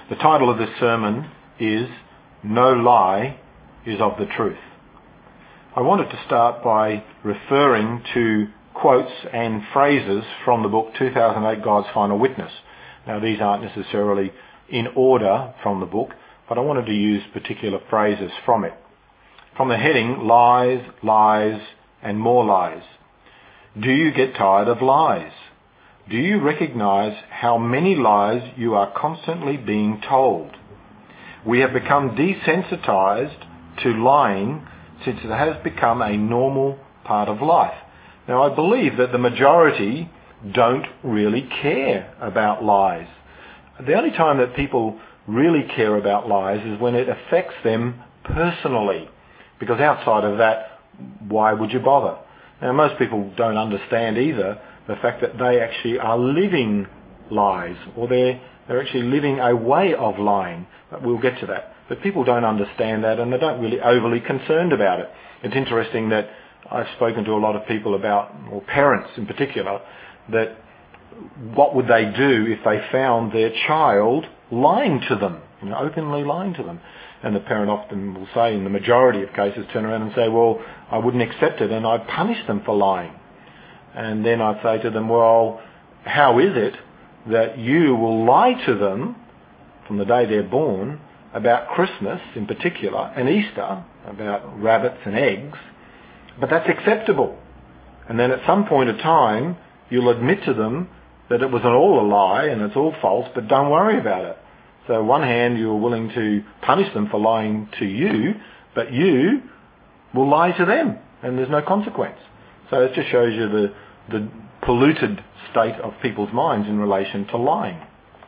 The title of this sermon is No Lie is of the Truth. I wanted to start by referring to quotes and phrases from the book 2008 God's Final Witness. Now these aren't necessarily in order from the book, but I wanted to use particular phrases from it. From the heading, Lies, Lies, and More Lies. Do you get tired of lies? Do you recognize how many lies you are constantly being told? We have become desensitized to lying since it has become a normal part of life. Now I believe that the majority don't really care about lies. The only time that people really care about lies is when it affects them personally. Because outside of that, why would you bother? Now most people don't understand either the fact that they actually are living lies, or they're actually living a way of lying. But we'll get to that. But people don't understand that, and they're not really overly concerned about it. It's interesting that I've spoken to a lot of people about, or parents in particular, that what would they do if they found their child lying to them, openly lying to them? And the parent often will say, in the majority of cases, turn around and say, well, I wouldn't accept it and I'd punish them for lying. And then I'd say to them, well, how is it that you will lie to them from the day they're born about Christmas in particular and Easter, about rabbits and eggs, but that's acceptable? And then at some point of time, you'll admit to them that it was all a lie and it's all false, but don't worry about it. So on one hand, you're willing to punish them for lying to you, but you will lie to them and there's no consequence. So it just shows you the polluted state of people's minds in relation to lying.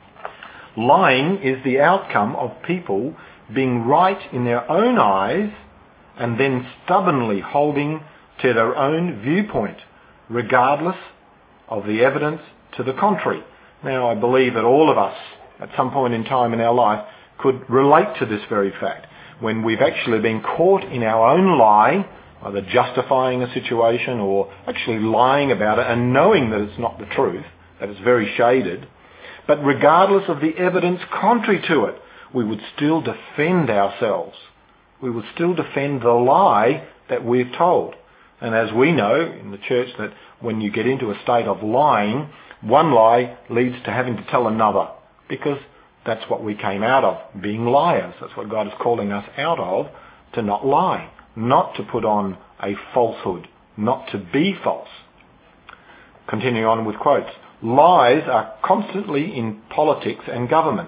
Lying is the outcome of people being right in their own eyes and then stubbornly holding to their own viewpoint, regardless of the evidence to the contrary. Now, I believe that all of us, at some point in time in our life, could relate to this very fact. When we've actually been caught in our own lie, either justifying a situation or actually lying about it and knowing that it's not the truth, that it's very shaded, but regardless of the evidence contrary to it, we would still defend ourselves. We would still defend the lie that we've told. And as we know in the church, that when you get into a state of lying, one lie leads to having to tell another, because that's what we came out of, being liars. That's what God is calling us out of, to not lie, not to put on a falsehood, not to be false. Continuing on with quotes. Lies are constantly in politics and government.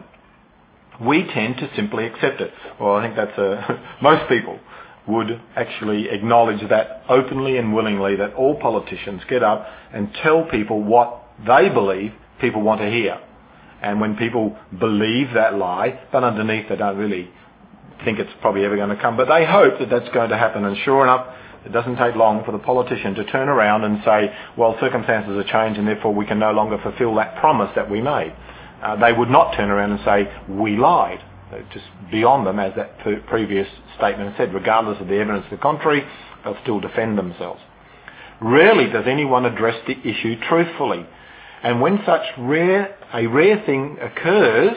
We tend to simply accept it. Well, I think that's most people would actually acknowledge that openly and willingly, that all politicians get up and tell people what they believe people want to hear. And when people believe that lie, but underneath they don't really think it's probably ever going to come, but they hope that that's going to happen. And sure enough, it doesn't take long for the politician to turn around and say, well, circumstances have changed and therefore we can no longer fulfill that promise that we made. They would not turn around and say, we lied. They're just beyond them, as that previous statement said. Regardless of the evidence to the contrary, they'll still defend themselves. Rarely does anyone address the issue truthfully. And when such a rare thing occurs,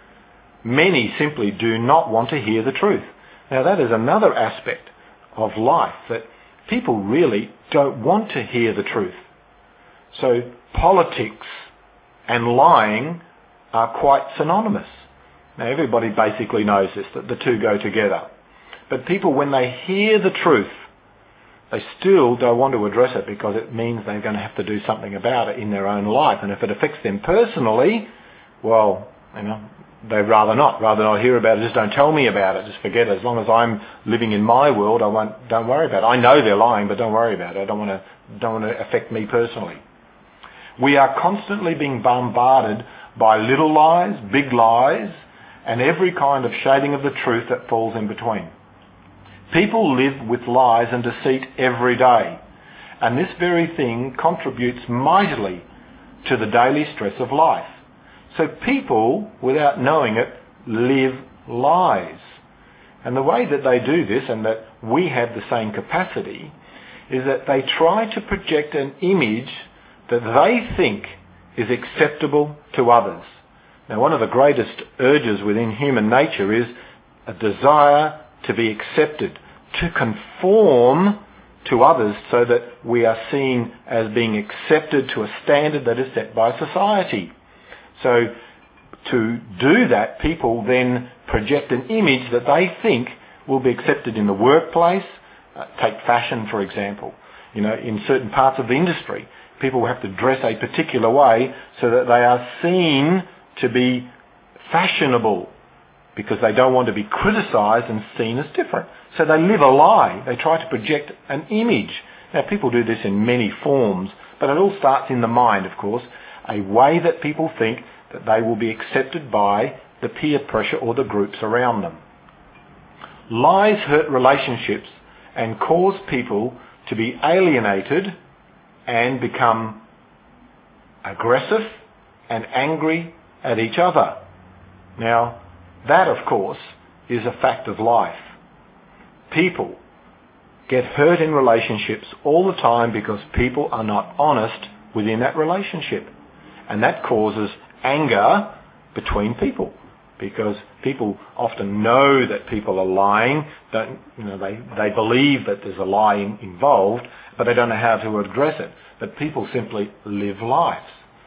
many simply do not want to hear the truth. Now that is another aspect of life, that people really don't want to hear the truth. So politics and lying are quite synonymous. Now everybody basically knows this, that the two go together. But people, when they hear the truth, they still don't want to address it, because it means they're going to have to do something about it in their own life. And if it affects them personally, well, they'd rather not hear about it. Just don't tell me about it. Just forget it. As long as I'm living in my world, don't worry about it. I know they're lying, but don't worry about it. I don't want to affect me personally. We are constantly being bombarded by little lies, big lies, and every kind of shading of the truth that falls in between. People live with lies and deceit every day, and this very thing contributes mightily to the daily stress of life. So people, without knowing it, live lies. And the way that they do this, and that we have the same capacity, is that they try to project an image that they think is acceptable to others. Now, one of the greatest urges within human nature is a desire to be accepted, to conform to others so that we are seen as being accepted to a standard that is set by society. So to do that, people then project an image that they think will be accepted in the workplace. Take fashion, for example. In certain parts of the industry, people have to dress a particular way so that they are seen to be fashionable, because they don't want to be criticised and seen as different. So they live a lie. They try to project an image. Now, people do this in many forms, but it all starts in the mind, of course, a way that people think that they will be accepted by the peer pressure or the groups around them. Lies hurt relationships and cause people to be alienated and become aggressive and angry at each other. Now, that, of course, is a fact of life. People get hurt in relationships all the time because people are not honest within that relationship. And that causes anger between people, because people often know that people are lying. They believe that there's a lie involved, but they don't know how to address it. But people simply live lives.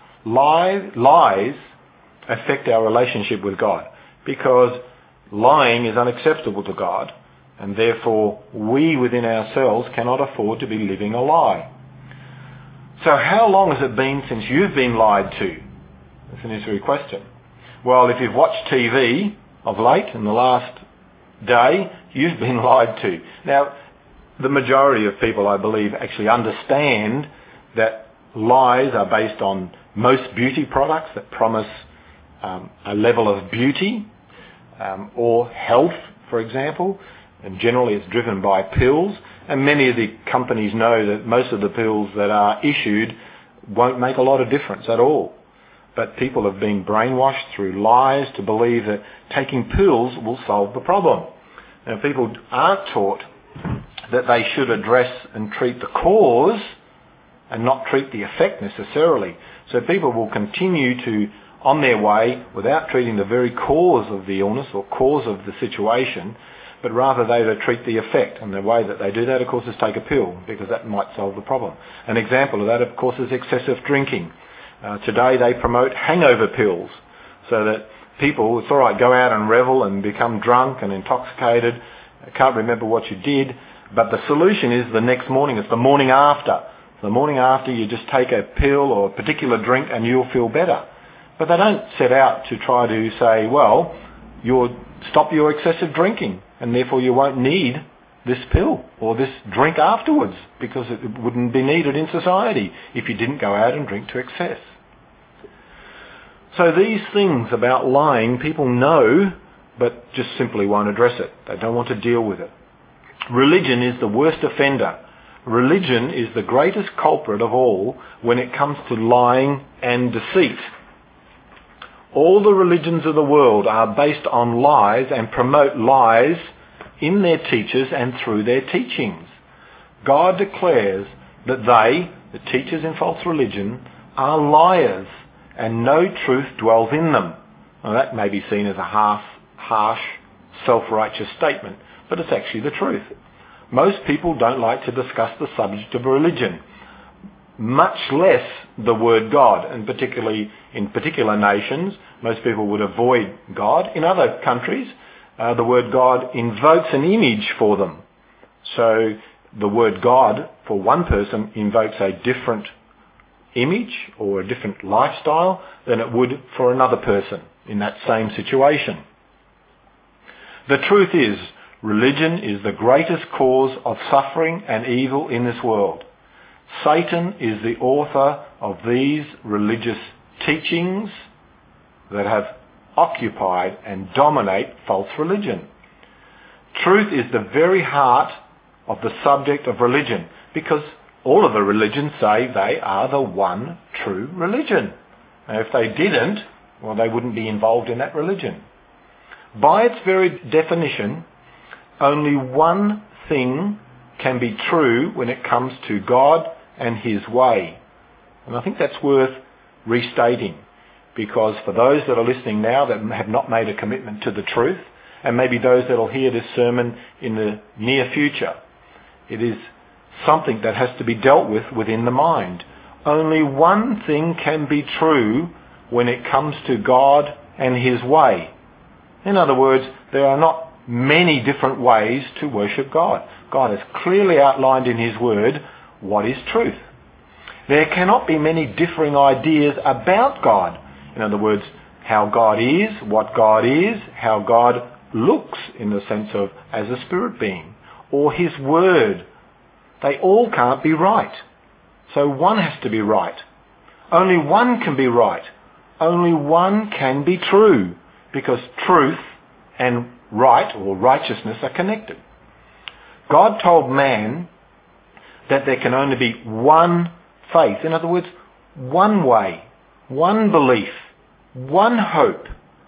Lies affect our relationship with God, because lying is unacceptable to God, and therefore we within ourselves cannot afford to be living a lie. So how long has it been since you've been lied to? That's an interesting question. Well, if you've watched TV of late in the last day, you've been lied to. Now, the majority of people, I believe, actually understand that lies are based on most beauty products that promise a level of beauty or health, for example, and generally it's driven by pills, and many of the companies know that most of the pills that are issued won't make a lot of difference at all. But people have been brainwashed through lies to believe that taking pills will solve the problem. Now, people aren't taught that they should address and treat the cause and not treat the effect necessarily. So people will continue on their way without treating the very cause of the illness or cause of the situation, but rather they treat the effect. And the way that they do that, of course, is take a pill, because that might solve the problem. An example of that, of course, is excessive drinking. Today they promote hangover pills, so that people, it's all right, go out and revel and become drunk and intoxicated, can't remember what you did, but the solution is the next morning. It's the morning after. The morning after, you just take a pill or a particular drink and you'll feel better. But they don't set out to try to say, well, you'll stop your excessive drinking and therefore you won't need this pill or this drink afterwards, because it wouldn't be needed in society if you didn't go out and drink to excess. So these things about lying, people know, but just simply won't address it. They don't want to deal with it. Religion is the worst offender. Religion is the greatest culprit of all when it comes to lying and deceit. All the religions of the world are based on lies and promote lies in their teachers and through their teachings. God declares that they, the teachers in false religion, are liars, and no truth dwells in them. Now, that may be seen as a harsh, self-righteous statement, but it's actually the truth. Most people don't like to discuss the subject of religion, much less the word God, and particularly in particular nations, most people would avoid God. In other countries, the word God invokes an image for them. So the word God for one person invokes a different image or a different lifestyle than it would for another person in that same situation. The truth is, religion is the greatest cause of suffering and evil in this world. Satan is the author of these religious teachings that have occupied and dominate false religion. Truth is the very heart of the subject of religion, because all of the religions say they are the one true religion. Now, if they didn't, well, they wouldn't be involved in that religion. By its very definition, only one thing can be true when it comes to God and His way. And I think that's worth restating. because for those that are listening now that have not made a commitment to the truth, and maybe those that will hear this sermon in the near future, it is something that has to be dealt with within the mind. Only one thing can be true when it comes to God and His way. In other words, there are not many different ways to worship God. God has clearly outlined in His Word what is truth. There cannot be many differing ideas about God. In other words, how God is, what God is, how God looks in the sense of as a spirit being, or His Word. They all can't be right. So one has to be right. Only one can be right. Only one can be true, because truth and right or righteousness are connected. God told man that there can only be one faith. In other words, one way, one belief, one hope,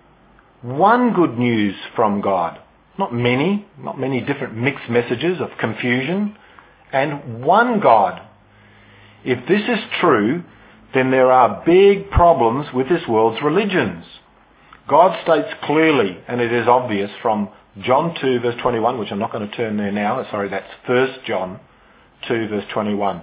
one good news from God. Not many different mixed messages of confusion, and one God. If this is true, then there are big problems with this world's religions. God states clearly, and it is obvious from John 2 verse 21, which I'm not going to turn there now, sorry, that's 1 John 2 verse 21.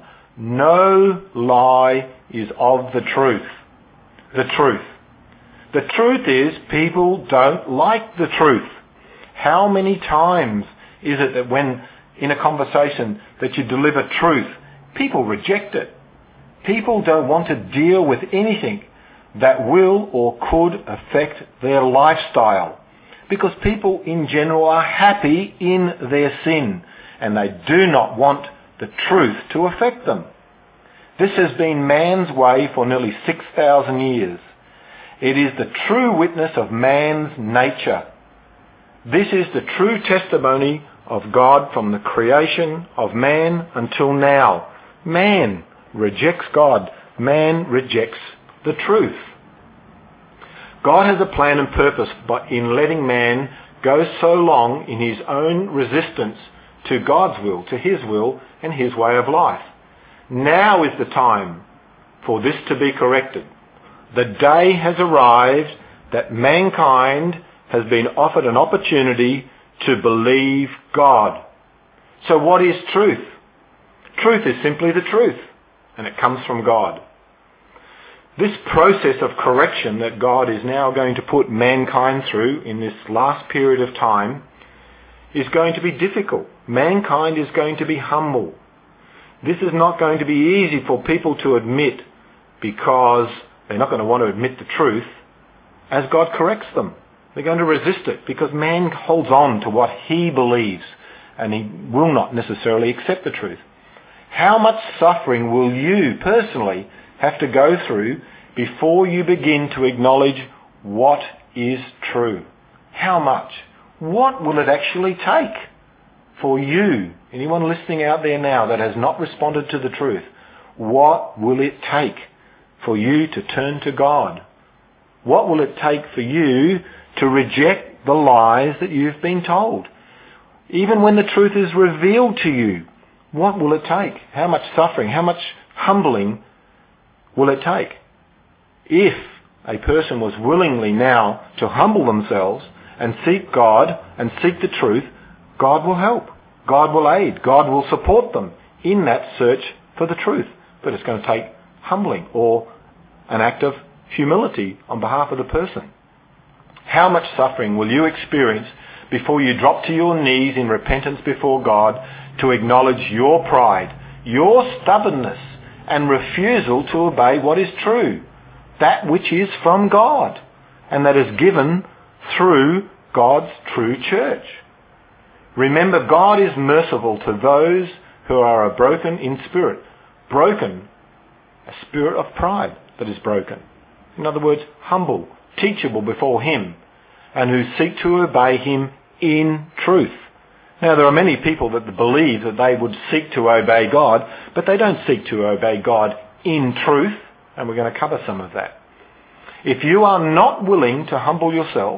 No lie is of the truth. The truth. The truth is people don't like the truth. How many times is it that when in a conversation that you deliver truth, people reject it? People don't want to deal with anything that will or could affect their lifestyle, because people in general are happy in their sin and they do not want the truth to affect them. This has been man's way for nearly 6,000 years. It is the true witness of man's nature. This is the true testimony of God from the creation of man until now. Man rejects God. Man rejects the truth. God has a plan and purpose in letting man go so long in his own resistance to God's will, to His will and His way of life. Now is the time for this to be corrected. The day has arrived that mankind has been offered an opportunity to believe God. So what is truth? Truth is simply the truth, and it comes from God. This process of correction that God is now going to put mankind through in this last period of time is going to be difficult. Mankind is going to be humble. This is not going to be easy for people to admit, because they're not going to want to admit the truth as God corrects them. They're going to resist it because man holds on to what he believes and he will not necessarily accept the truth. How much suffering will you personally have to go through before you begin to acknowledge what is true? How much? What will it actually take for you, anyone listening out there now that has not responded to the truth, what will it take for you to turn to God? What will it take for you to reject the lies that you've been told? Even when the truth is revealed to you, what will it take? How much suffering, how much humbling will it take? If a person was willingly now to humble themselves and seek God and seek the truth, God will help. God will aid. God will support them in that search for the truth. But it's going to take humbling or an act of humility on behalf of the person. How much suffering will you experience before you drop to your knees in repentance before God to acknowledge your pride, your stubbornness, and refusal to obey what is true, that which is from God, and that is given through God's true church? Remember, God is merciful to those who are broken in spirit. Broken, a spirit of pride that is broken. In other words, humble, teachable before Him, and who seek to obey Him in truth. Now, there are many people that believe that they would seek to obey God, but they don't seek to obey God in truth, and we're going to cover some of that. If you are not willing to humble yourself,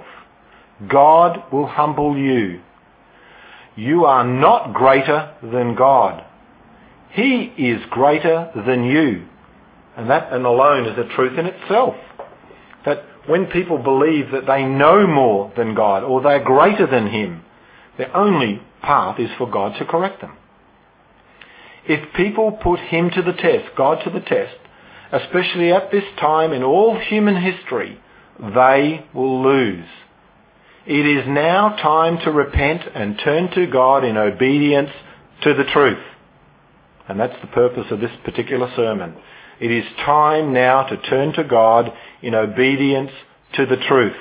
God will humble you. You are not greater than God. He is greater than you. And that and alone is a truth in itself. That when people believe that they know more than God or they're greater than Him, the only path is for God to correct them. If people put Him to the test, God to the test, especially at this time in all human history, they will lose. It is now time to repent and turn to God in obedience to the truth. And that's the purpose of this particular sermon. It is time now to turn to God in obedience to the truth.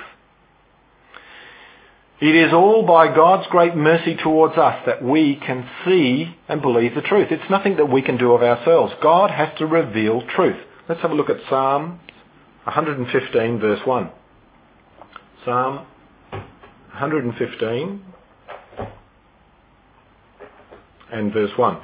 It is all by God's great mercy towards us that we can see and believe the truth. It's nothing that we can do of ourselves. God has to reveal truth. Let's have a look at Psalm 115 verse 1. Psalm 115 and verse 1.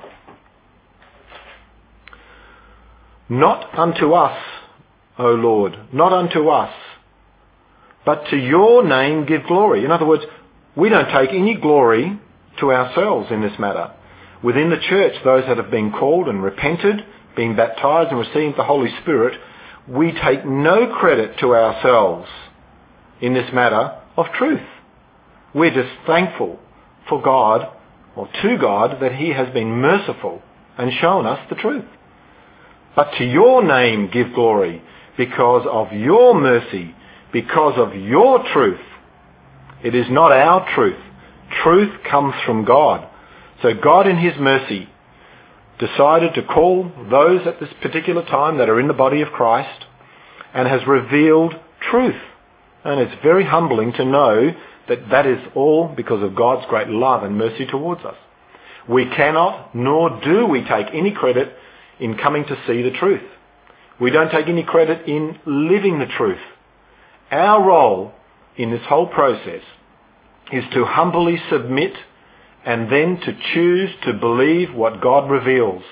Not unto us, O Lord, not unto us, but to your name give glory. In other words, we don't take any glory to ourselves in this matter. Within the church, those that have been called and repented, been baptized and received the Holy Spirit, we take no credit to ourselves in this matter of truth. We're just thankful for God, or to God, that He has been merciful and shown us the truth. But to your name give glory, because of your mercy, because of your truth. It is not our truth. Truth comes from God. So God in His mercy decided to call those at this particular time that are in the body of Christ and has revealed truth. And it's very humbling to know that that is all because of God's great love and mercy towards us. We cannot, nor do we take any credit in coming to see the truth. We don't take any credit in living the truth. Our role in this whole process is to humbly submit and then to choose to believe what God reveals.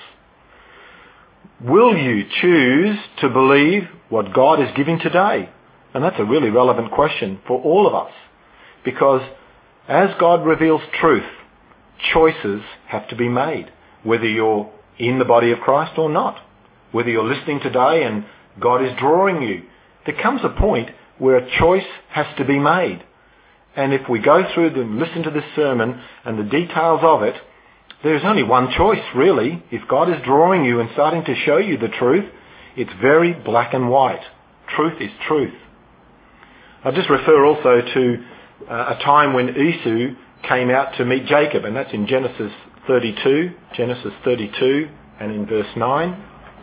Will you choose to believe what God is giving today? And that's a really relevant question for all of us. Because as God reveals truth, choices have to be made. Whether you're in the body of Christ or not. Whether you're listening today and God is drawing you. There comes a point where a choice has to be made. And if we go through and listen to this sermon and the details of it, there's only one choice really. If God is drawing you and starting to show you the truth, it's very black and white. Truth is truth. I'll just refer also to a time when Esau came out to meet Jacob, and that's in Genesis 32, and in verse 9.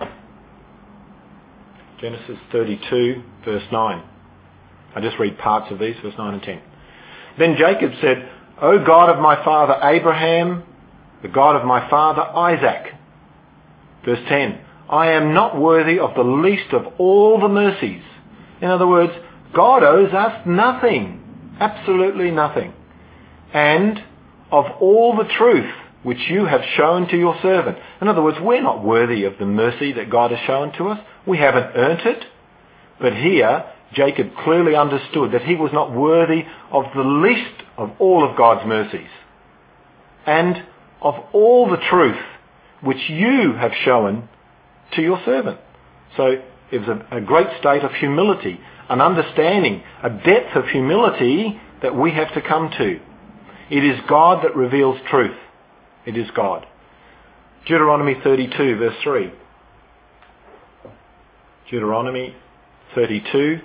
Genesis 32, verse 9. I just read parts of these, verse 9 and 10. Then Jacob said, O God of my father Abraham, the God of my father Isaac. Verse 10. I am not worthy of the least of all the mercies. In other words, God owes us nothing. Absolutely nothing. And of all the truth which you have shown to your servant. In other words, we're not worthy of the mercy that God has shown to us. We haven't earned it. But here, Jacob clearly understood that he was not worthy of the least of all of God's mercies. And of all the truth which you have shown to your servant. So it was a great state of humility, an understanding, a depth of humility that we have to come to. It is God that reveals truth. It is God. Deuteronomy 32 verse 3. Deuteronomy 32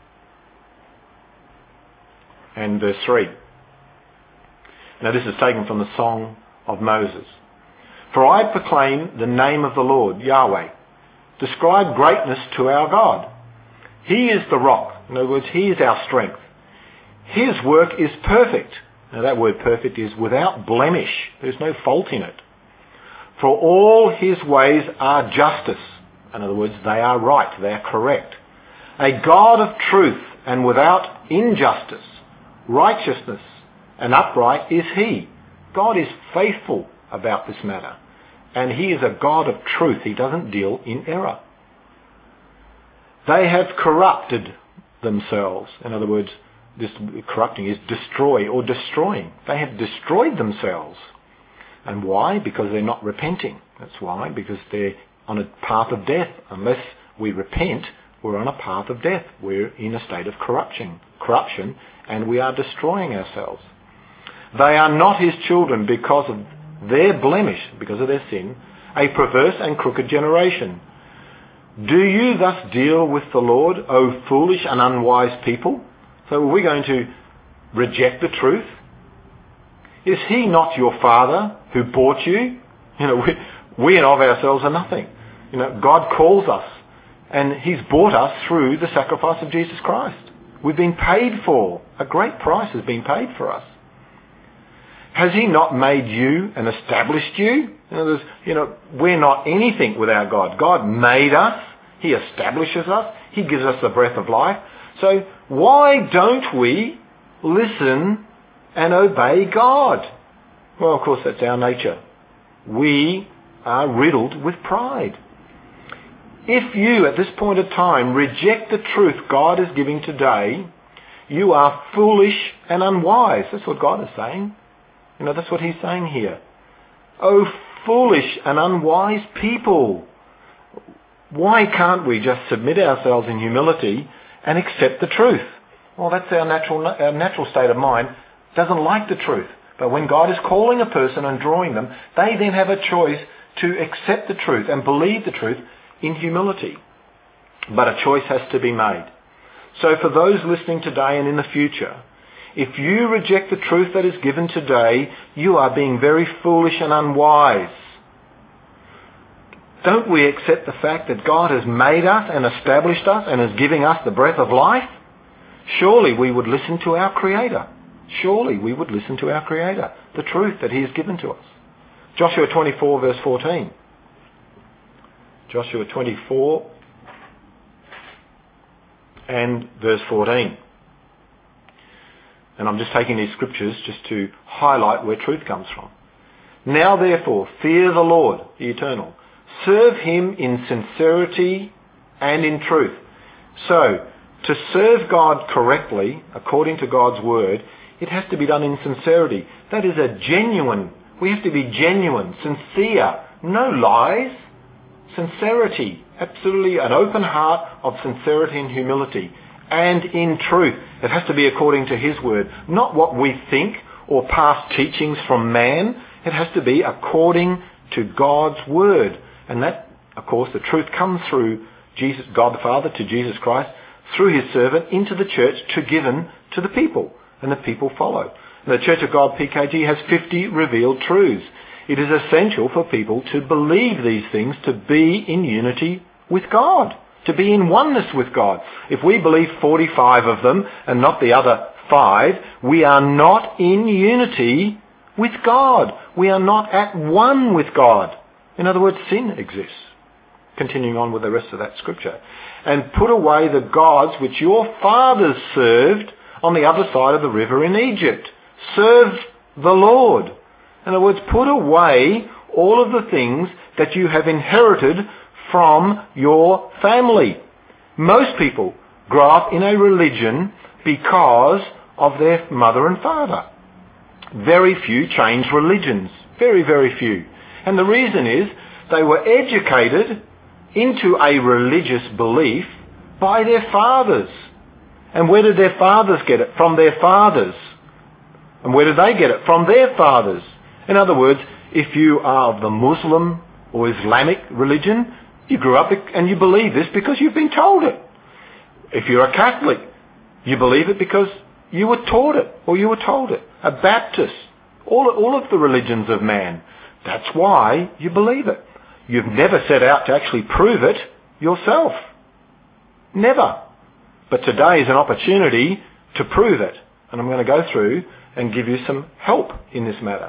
and verse 3. Now this is taken from the Song of Moses. For I proclaim the name of the Lord, Yahweh. Describe greatness to our God. He is the rock. In other words, He is our strength. His work is perfect. Now that word perfect is without blemish. There's no fault in it. For all His ways are justice. In other words, they are right. They are correct. A God of truth and without injustice, righteousness and upright is He. God is faithful about this matter. And He is a God of truth. He doesn't deal in error. They have corrupted themselves. In other words, this corrupting is destroy or destroying. They have destroyed themselves. And why? Because they're not repenting. That's why. Because they're on a path of death. Unless we repent, we're on a path of death. We're in a state of corruption, and we are destroying ourselves. They are not his children because of their blemish, because of their sin, a perverse and crooked generation. Do you thus deal with the Lord, O foolish and unwise people? So are we going to reject the truth? Is he not your Father who bought you? We of ourselves are nothing. God calls us, and he's bought us through the sacrifice of Jesus Christ. We've been paid for. A great price has been paid for us. Has he not made you and established you? We're not anything without God. God made us. He establishes us. He gives us the breath of life. So why don't we listen and obey God? Well, of course, that's our nature. We are riddled with pride. If you, at this point of time, reject the truth God is giving today, you are foolish and unwise. That's what God is saying. That's what he's saying here. Oh, foolish and unwise people. Why can't we just submit ourselves in humility and accept the truth? Well, that's our natural state of mind. Doesn't like the truth. But when God is calling a person and drawing them, they then have a choice to accept the truth and believe the truth in humility. But a choice has to be made. So for those listening today and in the future, if you reject the truth that is given today, you are being very foolish and unwise. Don't we accept the fact that God has made us and established us and is giving us the breath of life? Surely we would listen to our Creator. Surely we would listen to our Creator, the truth that he has given to us. Joshua 24 verse 14. Joshua 24 and verse 14. And I'm just taking these scriptures just to highlight where truth comes from. Now therefore, fear the Lord, the Eternal. Serve him in sincerity and in truth. So, to serve God correctly, according to God's word, it has to be done in sincerity. That is we have to be genuine, sincere, no lies, sincerity, absolutely an open heart of sincerity and humility. And in truth, it has to be according to his word, not what we think or past teachings from man. It has to be according to God's word. And that, of course, the truth comes through Jesus, God the Father, to Jesus Christ, through his servant, into the church, given to the people. And the people follow. And the Church of God PKG has 50 revealed truths. It is essential for people to believe these things, to be in unity with God, to be in oneness with God. If we believe 45 of them and not the other 5, we are not in unity with God. We are not at one with God. In other words, sin exists. Continuing on with the rest of that scripture. And put away the gods which your fathers served on the other side of the river in Egypt. Serve the Lord. In other words, put away all of the things that you have inherited from your family. Most people grow up in a religion because of their mother and father. Very few change religions. Very, very few. And the reason is they were educated into a religious belief by their fathers. And where did their fathers get it? From their fathers. And where did they get it? From their fathers. In other words, if you are of the Muslim or Islamic religion, you grew up and you believe this because you've been told it. If you're a Catholic, you believe it because you were taught it or you were told it. A Baptist, all of the religions of man. That's why you believe it. You've never set out to actually prove it yourself. Never. But today is an opportunity to prove it. And I'm going to go through and give you some help in this matter.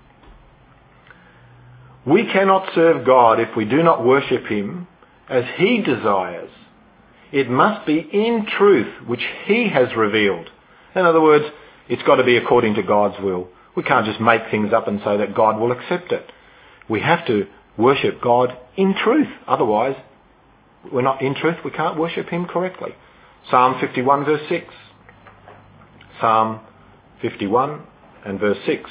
We cannot serve God if we do not worship him as he desires. It must be in truth which he has revealed. In other words, it's got to be according to God's will. We can't just make things up and say that God will accept it. We have to worship God in truth. Otherwise, we're not in truth. We can't worship him correctly. Psalm 51 verse 6. Psalm 51 and verse 6.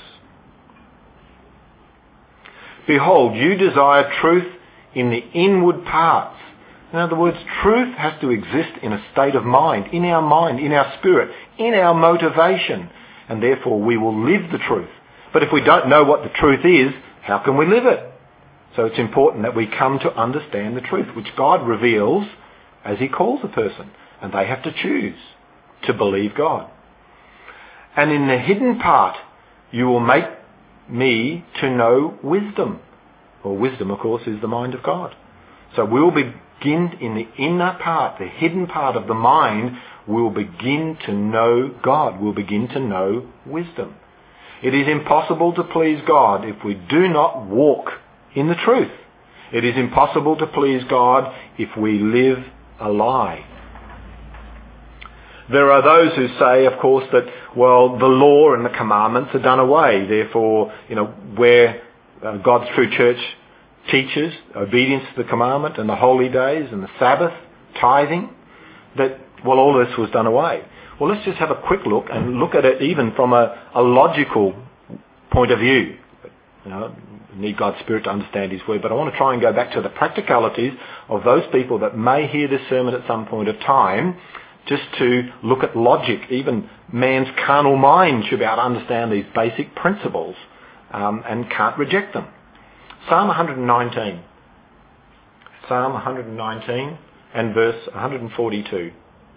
Behold, you desire truth in the inward parts, In other words, truth has to exist in a state of mind, in our spirit, in our motivation, and therefore we will live the truth. But if we don't know what the truth is, how can we live it? So it's important that we come to understand the truth, which God reveals as he calls a person, and they have to choose to believe God. And in the hidden part, you will make me to know wisdom. Or wisdom, of course, is the mind of God. So we'll begin in the inner part, the hidden part of the mind, we'll begin to know God. We'll begin to know wisdom. It is impossible to please God if we do not walk in the truth. It is impossible to please God if we live a lie. There are those who say, of course, that, well, the law and the commandments are done away. Therefore, where God's true church teaches obedience to the commandment and the holy days and the Sabbath, tithing, that, well, all this was done away. Well, let's just have a quick look and look at it even from a logical point of view. We need God's Spirit to understand his word, but I want to try and go back to the practicalities of those people that may hear this sermon at some point of time, just to look at logic. Even man's carnal mind should be able to understand these basic principles and can't reject them. Psalm 119. Psalm 119 and verse 142.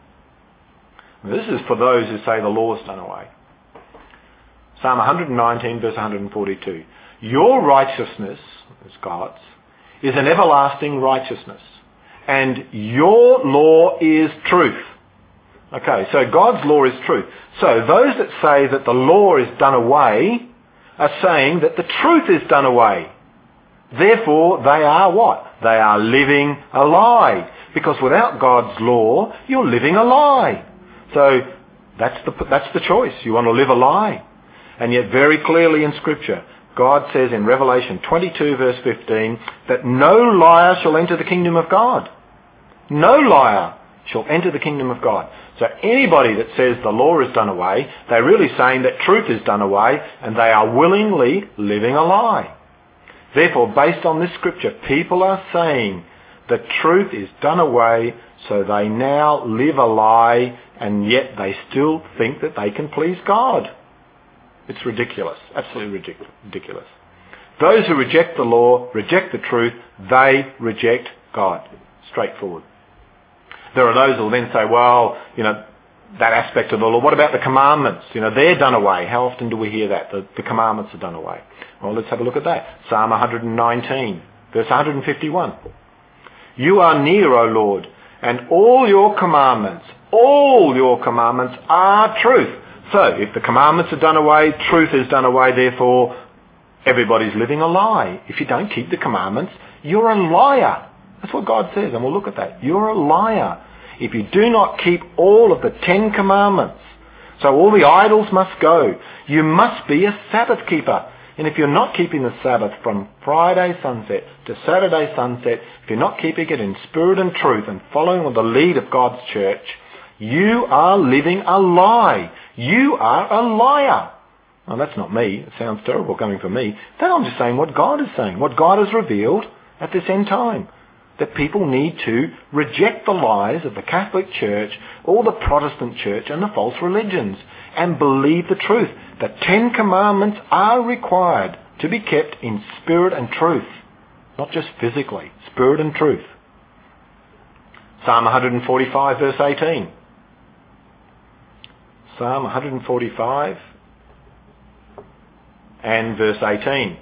This is for those who say the law is done away. Psalm 119 verse 142. Your righteousness, as God's, is an everlasting righteousness, and your law is truth. Okay, so God's law is truth. So those that say that the law is done away are saying that the truth is done away. Therefore, they are what? They are living a lie. Because without God's law, you're living a lie. So that's the choice. You want to live a lie. And yet very clearly in Scripture, God says in Revelation 22 verse 15 that no liar shall enter the kingdom of God. No liar shall enter the kingdom of God. So anybody that says the law is done away, they're really saying that truth is done away, and they are willingly living a lie. Therefore, based on this scripture, people are saying the truth is done away, so they now live a lie, and yet they still think that they can please God. It's ridiculous, absolutely ridiculous. Those who reject the law, reject the truth, they reject God. Straightforward. There are those who will then say, well, that aspect of the law, what about the commandments? They're done away. How often do we hear that? The commandments are done away. Well, let's have a look at that. Psalm 119, verse 151. You are near, O Lord, and all your commandments are truth. So, if the commandments are done away, truth is done away, therefore, everybody's living a lie. If you don't keep the commandments, you're a liar. That's what God says, and we'll look at that. You're a liar if you do not keep all of the 10 commandments. So all the idols must go. You must be a Sabbath keeper. And if you're not keeping the Sabbath from Friday sunset to Saturday sunset, if you're not keeping it in spirit and truth and following the lead of God's church, you are living a lie. You are a liar. Well, that's not me. It sounds terrible coming from me. Then I'm just saying what God is saying, what God has revealed at this end time. That people need to reject the lies of the Catholic Church, or the Protestant Church and the false religions, and believe the truth. The 10 commandments are required to be kept in spirit and truth, not just physically, spirit and truth. Psalm 145 verse 18. Psalm 145 and verse 18.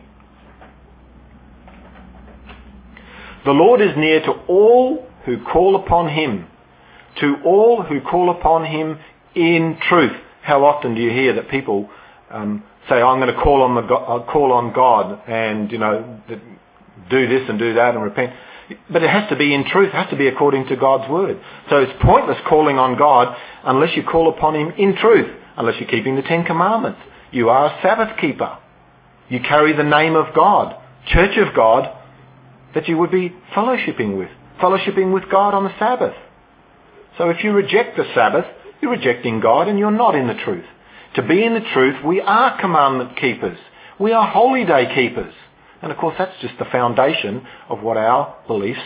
The Lord is near to all who call upon him, to all who call upon him in truth. How often do you hear that people say, I'm going to call on God and, do this and do that and repent. But it has to be in truth, it has to be according to God's word. So it's pointless calling on God unless you call upon him in truth, unless you're keeping the 10 commandments. You are a Sabbath keeper. You carry the name of God, Church of God, that you would be fellowshipping with God on the Sabbath. So if you reject the Sabbath, you're rejecting God and you're not in the truth. To be in the truth, we are commandment keepers. We are holy day keepers. And of course that's just the foundation of what our beliefs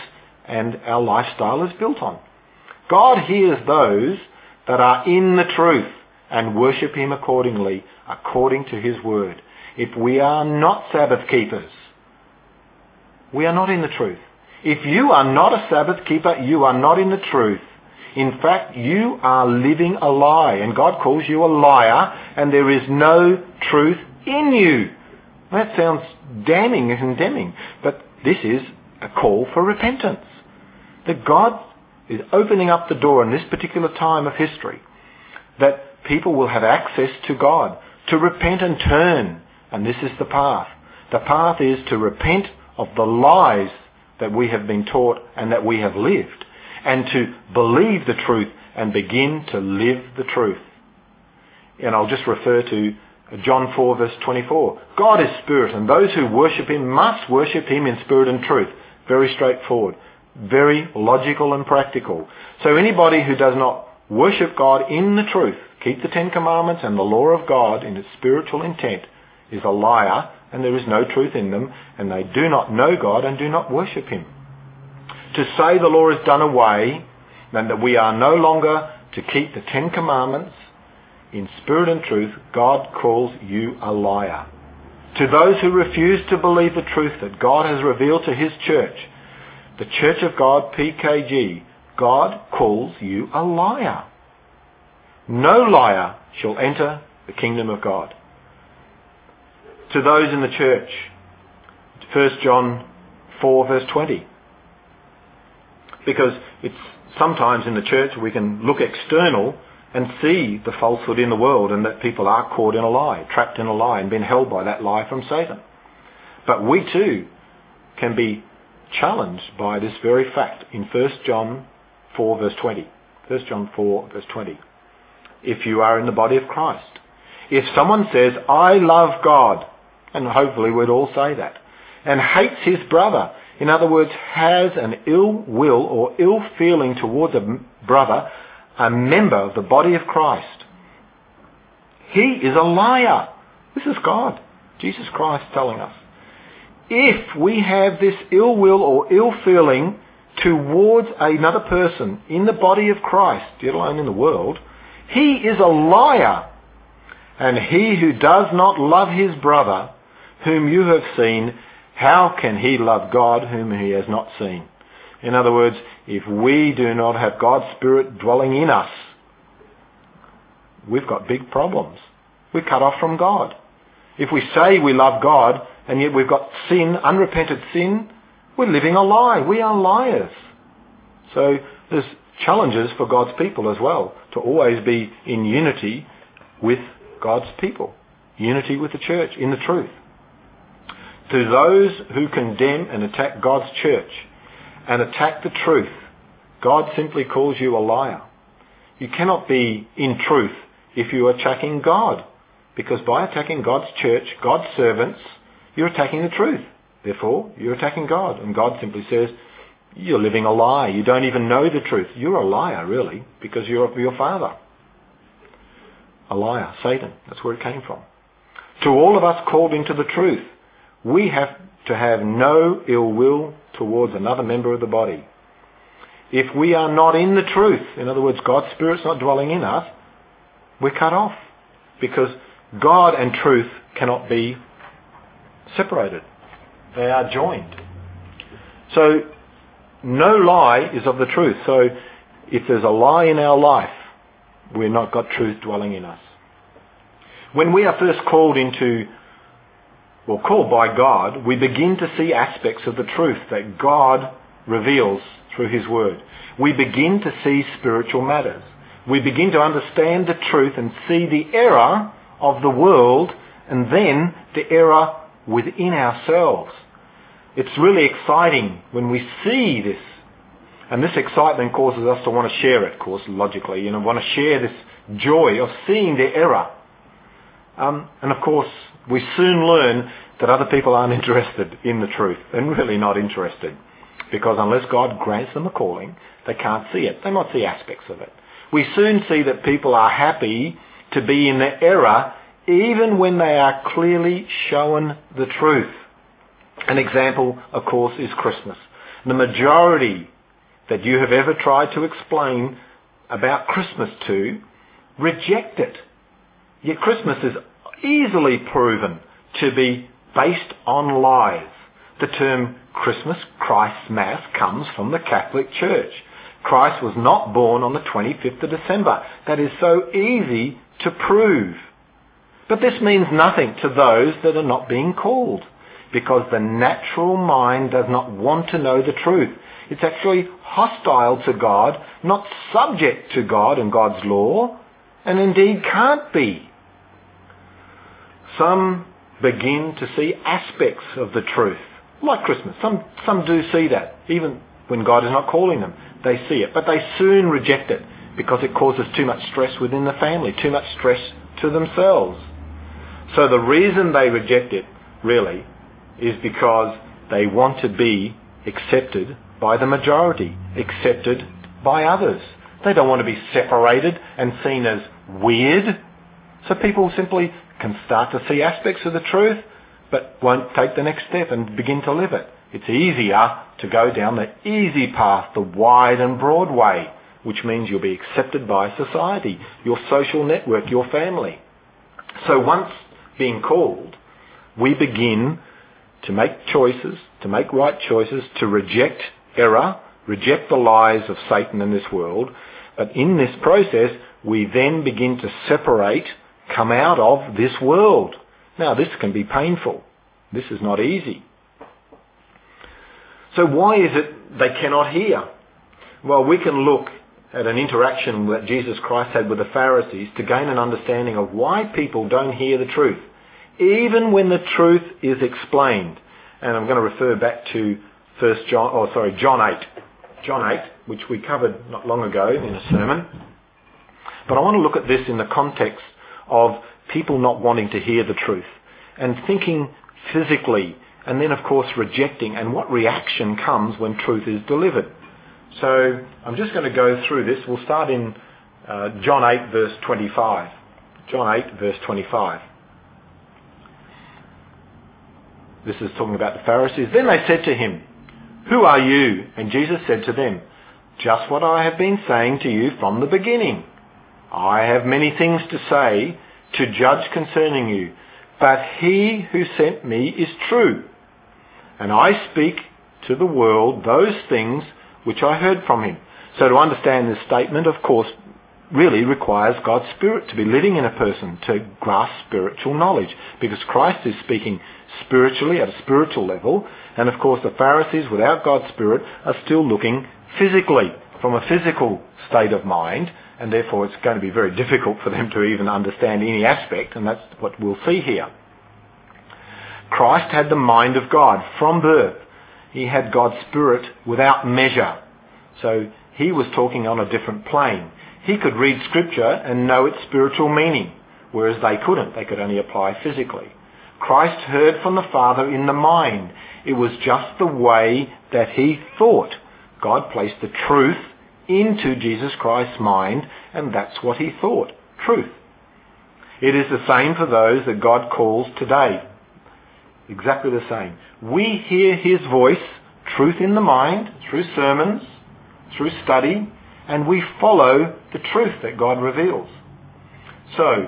and our lifestyle is built on. God hears those that are in the truth and worship him accordingly, according to his word. If we are not Sabbath keepers, we are not in the truth. If you are not a Sabbath keeper, you are not in the truth. In fact, you are living a lie, and God calls you a liar, and there is no truth in you. That sounds damning and condemning, but this is a call for repentance. That God is opening up the door in this particular time of history, that people will have access to God, to repent and turn, and this is the path. The path is to repent of the lies that we have been taught and that we have lived, and to believe the truth and begin to live the truth. And I'll just refer to John 4 verse 24. God is spirit, and those who worship him must worship him in spirit and truth. Very straightforward, very logical and practical. So anybody who does not worship God in the truth, keep the Ten Commandments and the law of God in its spiritual intent, is a liar, and there is no truth in them, and they do not know God and do not worship him. To say the law is done away, and that we are no longer to keep the Ten Commandments in spirit and truth, God calls you a liar. To those who refuse to believe the truth that God has revealed to his church, the Church of God, PKG, God calls you a liar. No liar shall enter the kingdom of God. To those in the church, 1 John 4 verse 20. Because it's sometimes in the church we can look external and see the falsehood in the world, and that people are caught in a lie, trapped in a lie, and been held by that lie from Satan. But we too can be challenged by this very fact in 1 John 4 verse 20. 1 John 4 verse 20. If you are in the body of Christ, if someone says, I love God, and hopefully we'd all say that, and hates his brother, in other words, has an ill will or ill feeling towards a brother, a member of the body of Christ, he is a liar. This is God, Jesus Christ, telling us. If we have this ill will or ill feeling towards another person in the body of Christ, yet alone in the world, he is a liar. And he who does not love his brother, whom you have seen, how can he love God whom he has not seen? In other words, if we do not have God's Spirit dwelling in us, we've got big problems. We're cut off from God. If we say we love God, and yet we've got sin, unrepented sin, we're living a lie. We are liars. So there's challenges for God's people as well, to always be in unity with God's people. Unity with the church, in the truth. To those who condemn and attack God's church and attack the truth, God simply calls you a liar. You cannot be in truth if you are attacking God, because by attacking God's church, God's servants, you're attacking the truth. Therefore, you're attacking God. And God simply says, you're living a lie. You don't even know the truth. You're a liar, really, because you're of your father. A liar, Satan. That's where it came from. To all of us called into the truth, we have to have no ill will towards another member of the body. If we are not in the truth, in other words, God's Spirit's not dwelling in us, we're cut off, because God and truth cannot be separated. They are joined. So no lie is of the truth. So if there's a lie in our life, we've not got truth dwelling in us. When we are first called by God, we begin to see aspects of the truth that God reveals through his word. We begin to see spiritual matters. We begin to understand the truth and see the error of the world, and then the error within ourselves. It's really exciting when we see this. And this excitement causes us to want to share it, of course, logically. Want to share this joy of seeing the error. And of course, we soon learn that other people aren't interested in the truth. They're really not interested. Because unless God grants them a calling, they can't see it. They might see aspects of it. We soon see that people are happy to be in the error even when they are clearly shown the truth. An example, of course, is Christmas. The majority that you have ever tried to explain about Christmas to reject it. Yet Christmas is easily proven to be based on lies. The term Christmas, Christ's Mass, comes from the Catholic Church. Christ was not born on the 25th of December. That is so easy to prove. But this means nothing to those that are not being called, because the natural mind does not want to know the truth. It's actually hostile to God, not subject to God and God's law, and indeed can't be. Some begin to see aspects of the truth, like Christmas. Some do see that, even when God is not calling them. They see it, but they soon reject it because it causes too much stress within the family, too much stress to themselves. So the reason they reject it, really, is because they want to be accepted by the majority, accepted by others. They don't want to be separated and seen as weird. So people simply can start to see aspects of the truth, but won't take the next step and begin to live it. It's easier to go down the easy path, the wide and broad way, which means you'll be accepted by society, your social network, your family. So once being called, we begin to make choices, to make right choices, to reject error, reject the lies of Satan in this world. But in this process, we then begin to separate, come out of this world. Now, this can be painful. This is not easy. So why is it they cannot hear? Well, we can look at an interaction that Jesus Christ had with the Pharisees to gain an understanding of why people don't hear the truth, even when the truth is explained. And I'm going to refer back to John 8, which we covered not long ago in a sermon. But I want to look at this in the context of people not wanting to hear the truth and thinking physically, and then of course rejecting, and what reaction comes when truth is delivered. So I'm just going to go through this. We'll start in John 8 verse 25. John 8 verse 25. This is talking about the Pharisees. Then they said to him, "Who are you?" And Jesus said to them, "Just what I have been saying to you from the beginning. I have many things to say, to judge concerning you, but he who sent me is true. And I speak to the world those things which I heard from him." So to understand this statement, of course, really requires God's Spirit to be living in a person to grasp spiritual knowledge, because Christ is speaking spiritually at a spiritual level, and of course the Pharisees without God's Spirit are still looking physically, from a physical state of mind, and therefore it's going to be very difficult for them to even understand any aspect, and that's what we'll see here. Christ had the mind of God from birth. He had God's Spirit without measure. So he was talking on a different plane. He could read Scripture and know its spiritual meaning, whereas they couldn't. They could only apply physically. Christ heard from the Father in the mind. It was just the way that he thought. God placed the truth into Jesus Christ's mind, and that's what he thought, truth. It is the same for those that God calls today. Exactly the same. We hear his voice, truth in the mind, through sermons, through study, and we follow the truth that God reveals. So,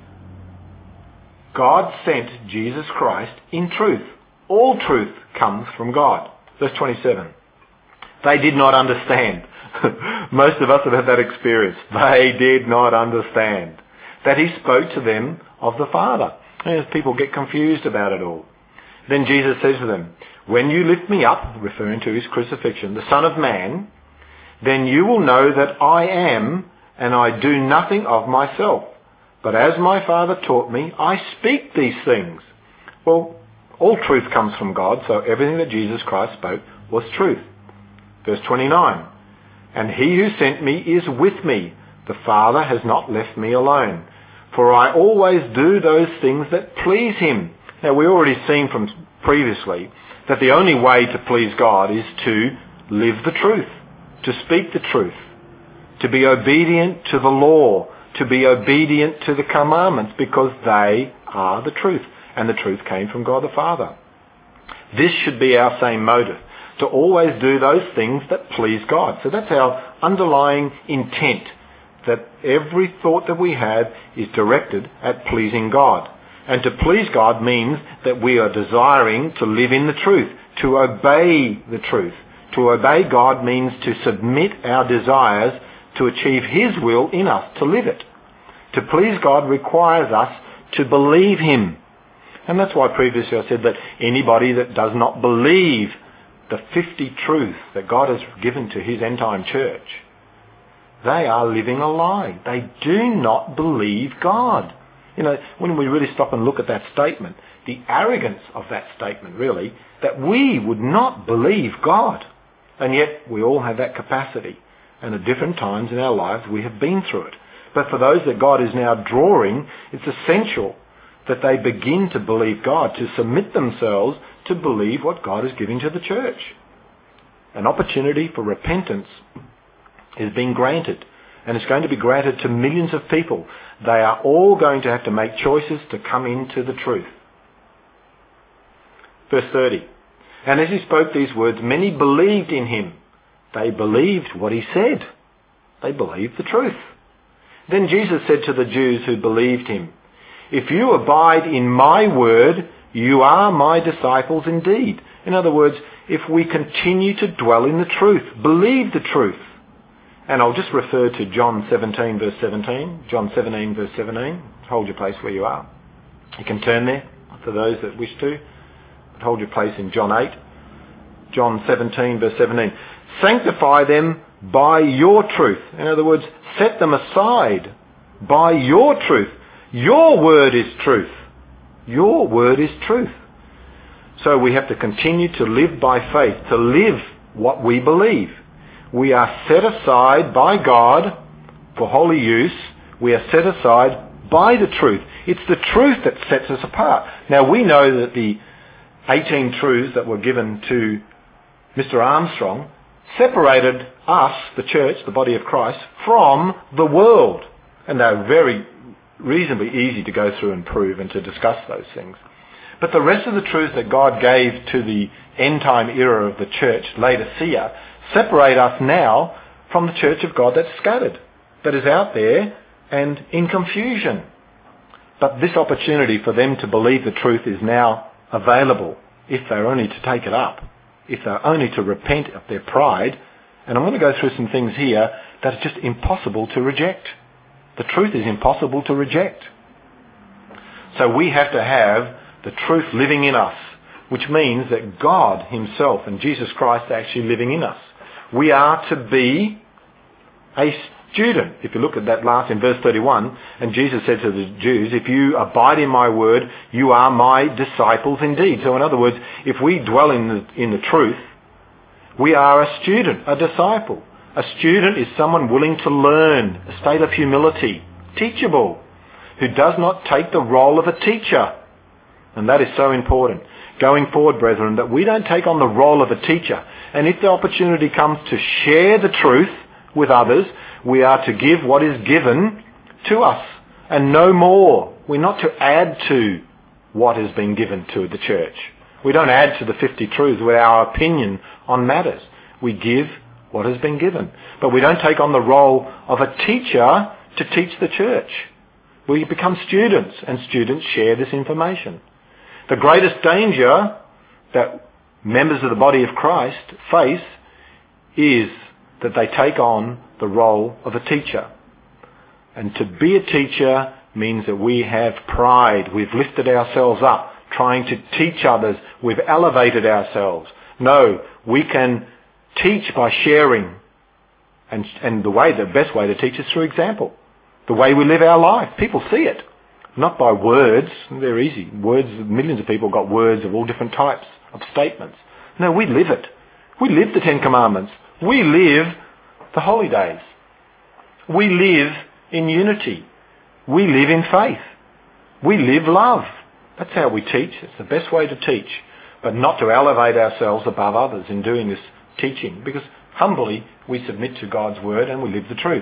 God sent Jesus Christ in truth. All truth comes from God. Verse 27. They did not understand. Most of us have had that experience. They did not understand that he spoke to them of the Father. As people get confused about it all. Then Jesus says to them, "When you lift me up," referring to his crucifixion, "the Son of Man, then you will know that I am, and I do nothing of myself. But as my Father taught me, I speak these things." Well, all truth comes from God, so everything that Jesus Christ spoke was truth. Verse 29. "And he who sent me is with me. The Father has not left me alone. For I always do those things that please him." Now, we already seen from previously that the only way to please God is to live the truth, to speak the truth, to be obedient to the law, to be obedient to the commandments, because they are the truth, and the truth came from God the Father. This should be our same motive. to always do those things that please God. So that's our underlying intent, that every thought that we have is directed at pleasing God. And to please God means that we are desiring to live in the truth, to obey the truth. To obey God means to submit our desires to achieve His will in us, to live it. To please God requires us to believe Him. And that's why previously I said that anybody that does not believe the 50 truths that God has given to His end-time church, they are living a lie. They do not believe God. You know, when we really stop and look at that statement, the arrogance of that statement really, that we would not believe God. And yet we all have that capacity. And at different times in our lives we have been through it. But for those that God is now drawing, it's essential that they begin to believe God, to submit themselves to believe what God is giving to the church. An opportunity for repentance is being granted, and it's going to be granted to millions of people. They are all going to have to make choices to come into the truth. Verse 30. And as he spoke these words, many believed in him. They believed what he said. They believed the truth. Then Jesus said to the Jews who believed him, if you abide in my word, you are my disciples indeed. In other words, if we continue to dwell in the truth, believe the truth. And I'll just refer to John 17 verse 17. John 17 verse 17. Hold your place where you are. You can turn there for those that wish to. But hold your place in John 8. John 17 verse 17. Sanctify them by your truth. In other words, set them aside by your truth. Your word is truth. Your word is truth. So we have to continue to live by faith, to live what we believe. We are set aside by God for holy use. We are set aside by the truth. It's the truth that sets us apart. Now we know that the 18 truths that were given to Mr. Armstrong separated us, the church, the body of Christ, from the world. And they're very reasonably easy to go through and prove and to discuss those things. But the rest of the truths that God gave to the end-time era of the church, Laodicea, separate us now from the church of God that's scattered, that is out there and in confusion. But this opportunity for them to believe the truth is now available if they're only to take it up, if they're only to repent of their pride. And I'm going to go through some things here that are just impossible to reject. The truth is impossible to reject. So we have to have the truth living in us, which means that God himself and Jesus Christ are actually living in us. We are to be a student. If you look at that last in verse 31, and Jesus said to the Jews, if you abide in my word, you are my disciples indeed. So in other words, if we dwell in the truth, we are a student, a disciple. A student is someone willing to learn, a state of humility, teachable, who does not take the role of a teacher. And that is so important. Going forward, brethren, that we don't take on the role of a teacher. And if the opportunity comes to share the truth with others, we are to give what is given to us and no more. We're not to add to what has been given to the church. We don't add to the 50 truths with our opinion on matters. We give what has been given. But we don't take on the role of a teacher to teach the church. We become students, and students share this information. The greatest danger that members of the body of Christ face is that they take on the role of a teacher. And to be a teacher means that we have pride. We've lifted ourselves up, trying to teach others. We've elevated ourselves. No, we can teach by sharing. And the best way to teach is through example. The way we live our life. People see it. Not by words. They're easy. Words, millions of people got words of all different types of statements. No, we live it. We live the 10 Commandments. We live the holy days. We live in unity. We live in faith. We live love. That's how we teach. It's the best way to teach. But not to elevate ourselves above others in doing this teaching. Because humbly we submit to God's word and we live the truth.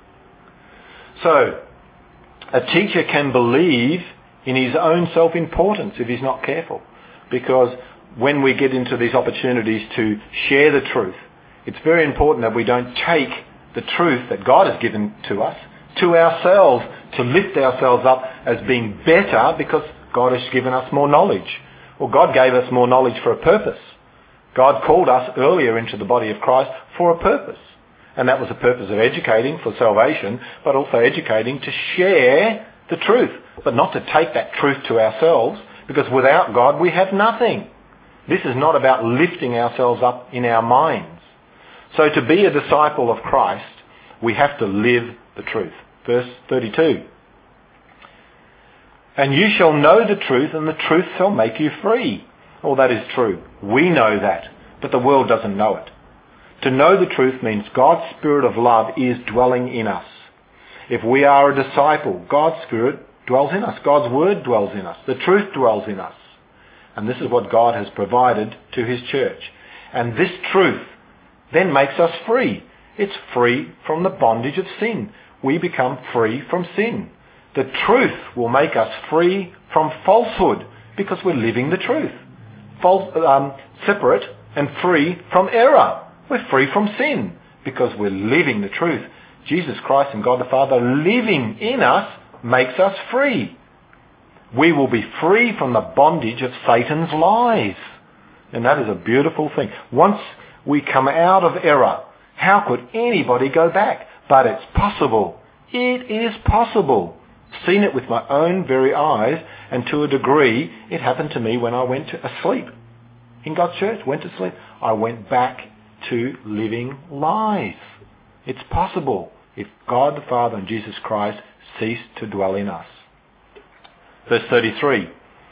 So, a teacher can believe in his own self-importance if he's not careful. Because when we get into these opportunities to share the truth, it's very important that we don't take the truth that God has given to us to ourselves, to lift ourselves up as being better because God has given us more knowledge. Well, God gave us more knowledge for a purpose. God called us earlier into the body of Christ for a purpose. And that was the purpose of educating for salvation, but also educating to share the truth, but not to take that truth to ourselves, because without God we have nothing. This is not about lifting ourselves up in our minds. So to be a disciple of Christ, we have to live the truth. Verse 32. And you shall know the truth, and the truth shall make you free. Well, that is true. We know that, but the world doesn't know it. To know the truth means God's Spirit of love is dwelling in us. If we are a disciple, God's Spirit dwells in us. God's Word dwells in us. The truth dwells in us. And this is what God has provided to His church. And this truth then makes us free. It's free from the bondage of sin. We become free from sin. The truth will make us free from falsehood because we're living the truth. Separate and free from error. We're free from sin because we're living the truth. Jesus Christ and God the Father living in us makes us free. We will be free from the bondage of Satan's lies. And that is a beautiful thing. Once we come out of error, how could anybody go back? But it's possible. It is possible. I've seen it with my own very eyes, and to a degree it happened to me when I went to asleep in God's church, went to sleep. I went back to living lies. It's possible if God the Father and Jesus Christ cease to dwell in us. Verse 33.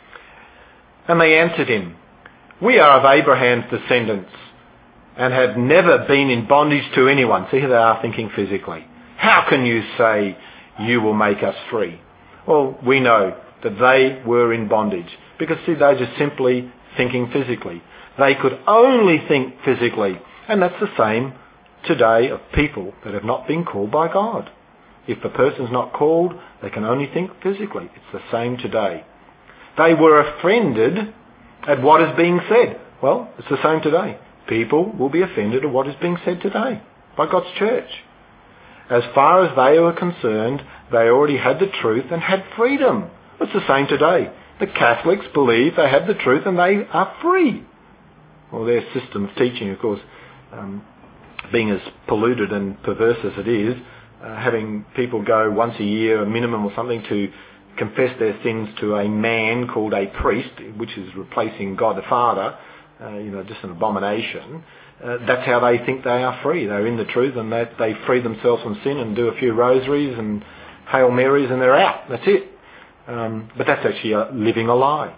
And they answered him, we are of Abraham's descendants and have never been in bondage to anyone. See, here they are thinking physically. How can you say you will make us free? Well, we know that they were in bondage because, see, they're just simply thinking physically. They could only think physically. And that's the same today of people that have not been called by God. If a person's not called, they can only think physically. It's the same today. They were offended at what is being said. Well, it's the same today. People will be offended at what is being said today by God's church. As far as they were concerned, they already had the truth and had freedom. It's the same today. The Catholics believe they have the truth and they are free. Well, their system of teaching, of course, being as polluted and perverse as it is, having people go once a year, a minimum or something, to confess their sins to a man called a priest, which is replacing God the Father, just an abomination. That's how they think they are free. They're in the truth and they free themselves from sin and do a few rosaries and Hail Marys and they're out. That's it. But that's actually living a lie.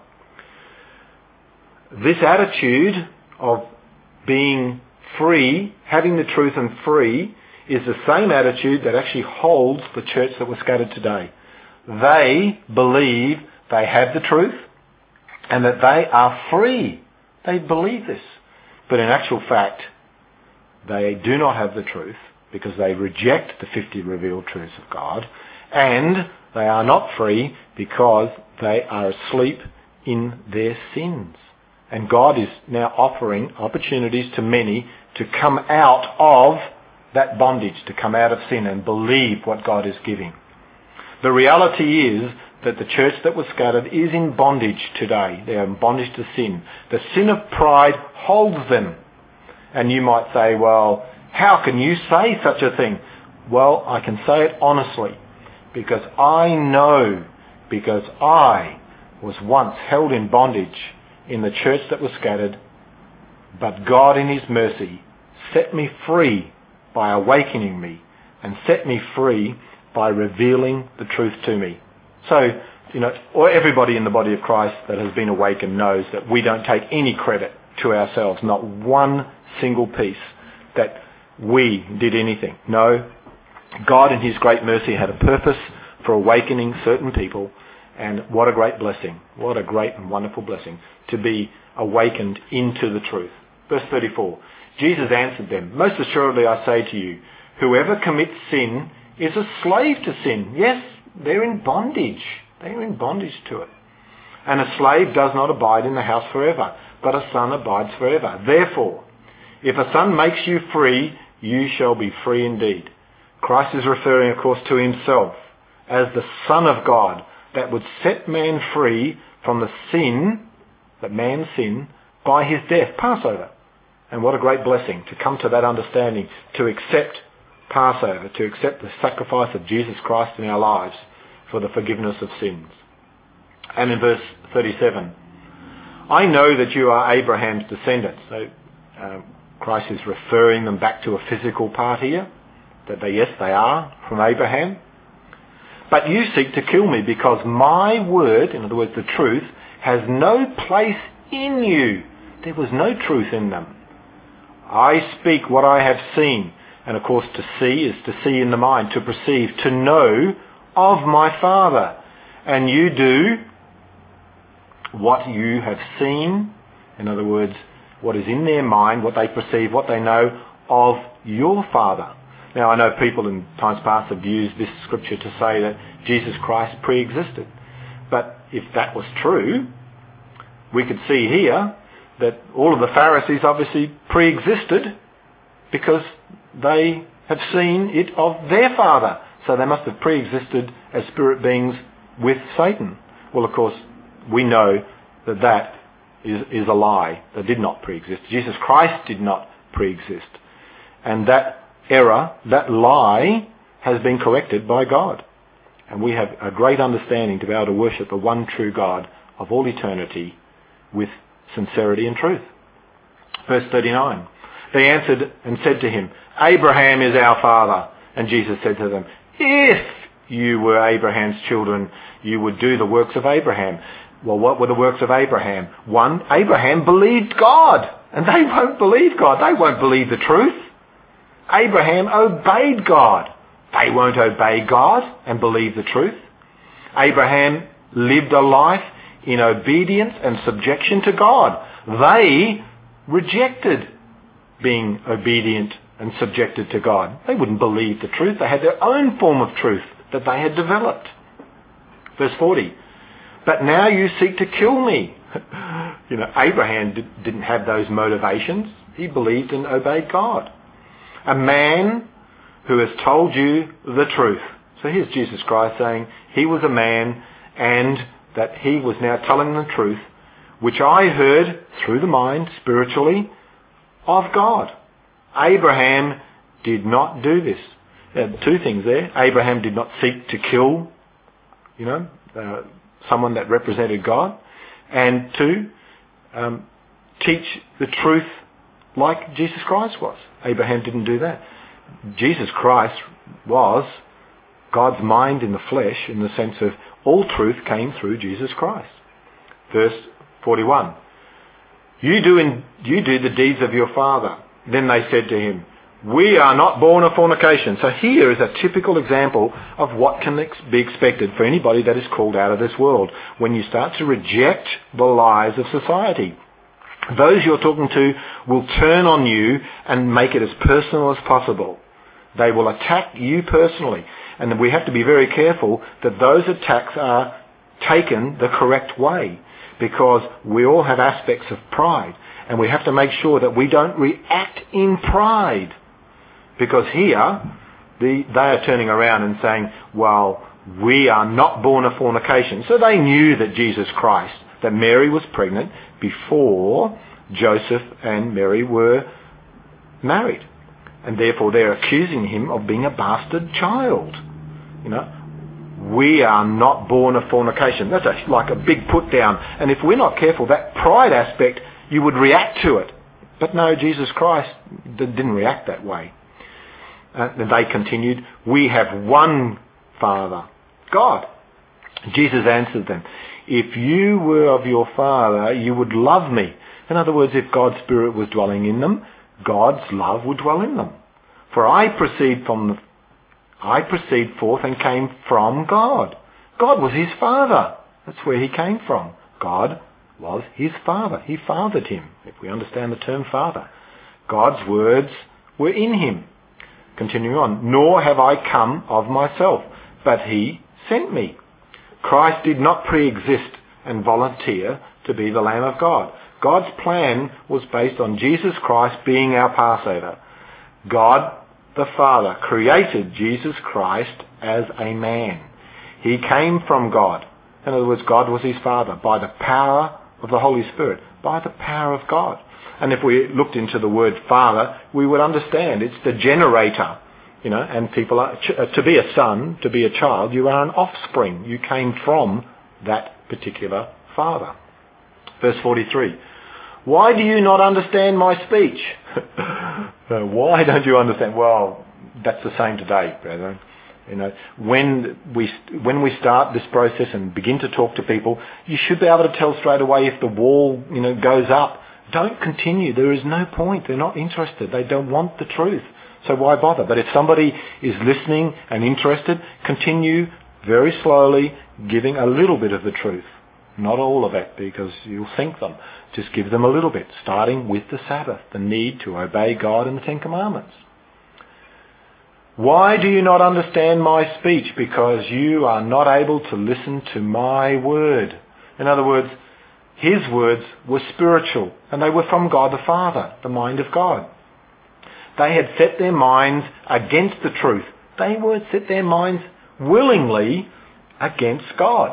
This attitude of being free, having the truth and free, is the same attitude that actually holds the church that was scattered today. They believe they have the truth and that they are free. They believe this. But in actual fact, they do not have the truth because they reject the 50 revealed truths of God, and they are not free because they are asleep in their sins. And God is now offering opportunities to many to come out of that bondage, to come out of sin and believe what God is giving. The reality is that the church that was scattered is in bondage today. They are in bondage to sin. The sin of pride holds them. And you might say, well, how can you say such a thing? Well, I can say it honestly because I know, because I was once held in bondage in the church that was scattered, but God in His mercy set me free by awakening me and set me free by revealing the truth to me. So, everybody in the body of Christ that has been awakened knows that we don't take any credit to ourselves, not one single piece that we did anything. No, God in His great mercy had a purpose for awakening certain people, and what a great blessing, what a great and wonderful blessing to be awakened into the truth. Verse 34, Jesus answered them, most assuredly I say to you, whoever commits sin is a slave to sin. Yes, they're in bondage. They're in bondage to it. And a slave does not abide in the house forever, but a son abides forever. Therefore, if a son makes you free, you shall be free indeed. Christ is referring, of course, to himself as the Son of God that would set man free from the sin, that man's sin, by his death, Passover. And what a great blessing to come to that understanding, to accept Passover, to accept the sacrifice of Jesus Christ in our lives for the forgiveness of sins. And in verse 37, I know that you are Abraham's descendants. So Christ is referring them back to a physical part here, that they are from Abraham. But you seek to kill me because my word, in other words the truth, has no place in you. There was no truth in them. I speak what I have seen. And of course to see is to see in the mind, to perceive, to know of my Father. And you do what you have seen. In other words, what is in their mind, what they perceive, what they know of your Father. Now I know people in times past have used this scripture to say that Jesus Christ pre-existed. But if that was true, we could see here that all of the Pharisees obviously pre-existed because they have seen it of their Father. So they must have pre-existed as spirit beings with Satan. Well, of course, we know that that is a lie. They did not pre-exist. Jesus Christ did not pre-exist. And that error, that lie, has been corrected by God. And we have a great understanding to be able to worship the one true God of all eternity with sincerity and truth. Verse 39. They answered and said to him, Abraham is our father. And Jesus said to them, if you were Abraham's children, you would do the works of Abraham. Well, what were the works of Abraham? One, Abraham believed God. And they won't believe God. They won't believe the truth. Abraham obeyed God. They won't obey God and believe the truth. Abraham lived a life in obedience and subjection to God. They rejected being obedient and subjected to God. They wouldn't believe the truth. They had their own form of truth that they had developed. Verse 40. But now you seek to kill me. Abraham didn't have those motivations. He believed and obeyed God. A man who has told you the truth. So here's Jesus Christ saying he was a man and that he was now telling the truth, which I heard through the mind, spiritually, of God. Abraham did not do this. Two things there. Abraham did not seek to kill, someone that represented God. And two, teach the truth like Jesus Christ was. Abraham didn't do that. Jesus Christ was God's mind in the flesh, in the sense of all truth came through Jesus Christ. Verse 41. You do the deeds of your father. Then they said to him, we are not born of fornication. So here is a typical example of what can be expected for anybody that is called out of this world. When you start to reject the lies of society, those you're talking to will turn on you and make it as personal as possible. They will attack you personally. And we have to be very careful that those attacks are taken the correct way, because we all have aspects of pride. And we have to make sure that we don't react in pride. Because here, they are turning around and saying, well, we are not born of fornication. So they knew that Jesus Christ, that Mary was pregnant before Joseph and Mary were married. And therefore they're accusing him of being a bastard child. We are not born of fornication. That's like a big put down. And if we're not careful, that pride aspect, you would react to it. But no, Jesus Christ didn't react that way. And they continued, we have one Father, God. Jesus answered them, if you were of your Father, you would love me. In other words, if God's Spirit was dwelling in them, God's love would dwell in them. For I proceed forth and came from God. God was his Father. That's where he came from. God was his Father. He fathered him, if we understand the term Father. God's words were in him. Continuing on, nor have I come of myself, but he sent me. Christ did not pre-exist and volunteer to be the Lamb of God. God's plan was based on Jesus Christ being our Passover. God the Father created Jesus Christ as a man. He came from God. In other words, God was his Father by the power of the Holy Spirit, by the power of God. And if we looked into the word Father, we would understand it's the generator. And people are, to be a son, to be a child, you are an offspring. You came from that particular father. Verse 43. Why do you not understand my speech? Why don't you understand? Well, that's the same today, brethren. When we start this process and begin to talk to people, you should be able to tell straight away if the wall, goes up. Don't continue. There is no point. They're not interested. They don't want the truth. So why bother? But if somebody is listening and interested, continue very slowly giving a little bit of the truth. Not all of it, because you'll sink them. Just give them a little bit, starting with the Sabbath, the need to obey God and the Ten Commandments. Why do you not understand my speech? Because you are not able to listen to my word. In other words, his words were spiritual, and they were from God the Father, the mind of God. They had set their minds against the truth. They would set their minds willingly against God.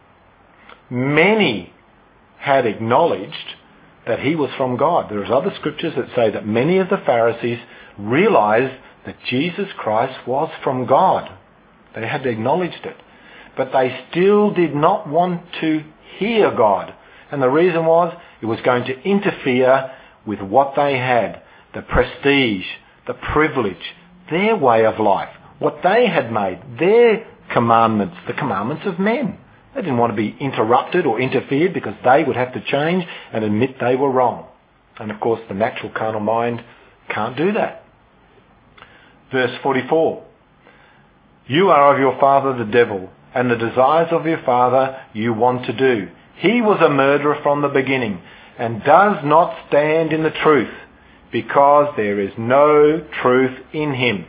Many had acknowledged that he was from God. There's other scriptures that say that many of the Pharisees realized that Jesus Christ was from God. They had acknowledged it. But they still did not want to hear God. And the reason was it was going to interfere with what they had, the prestige, the privilege, their way of life, what they had made, their commandments, the commandments of men. They didn't want to be interrupted or interfered because they would have to change and admit they were wrong. And of course the natural carnal mind can't do that. Verse 44. You are of your father the devil, and the desires of your father you want to do. He was a murderer from the beginning, and does not stand in the truth, because there is no truth in him.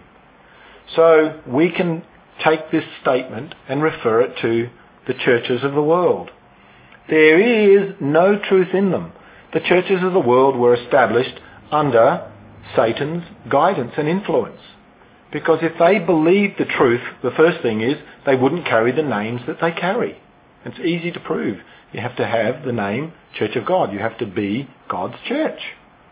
So we can take this statement and refer it to the churches of the world. There is no truth in them. The churches of the world were established under Satan's guidance and influence. Because if they believed the truth, the first thing is they wouldn't carry the names that they carry. It's easy to prove. You have to have the name Church of God. You have to be God's church.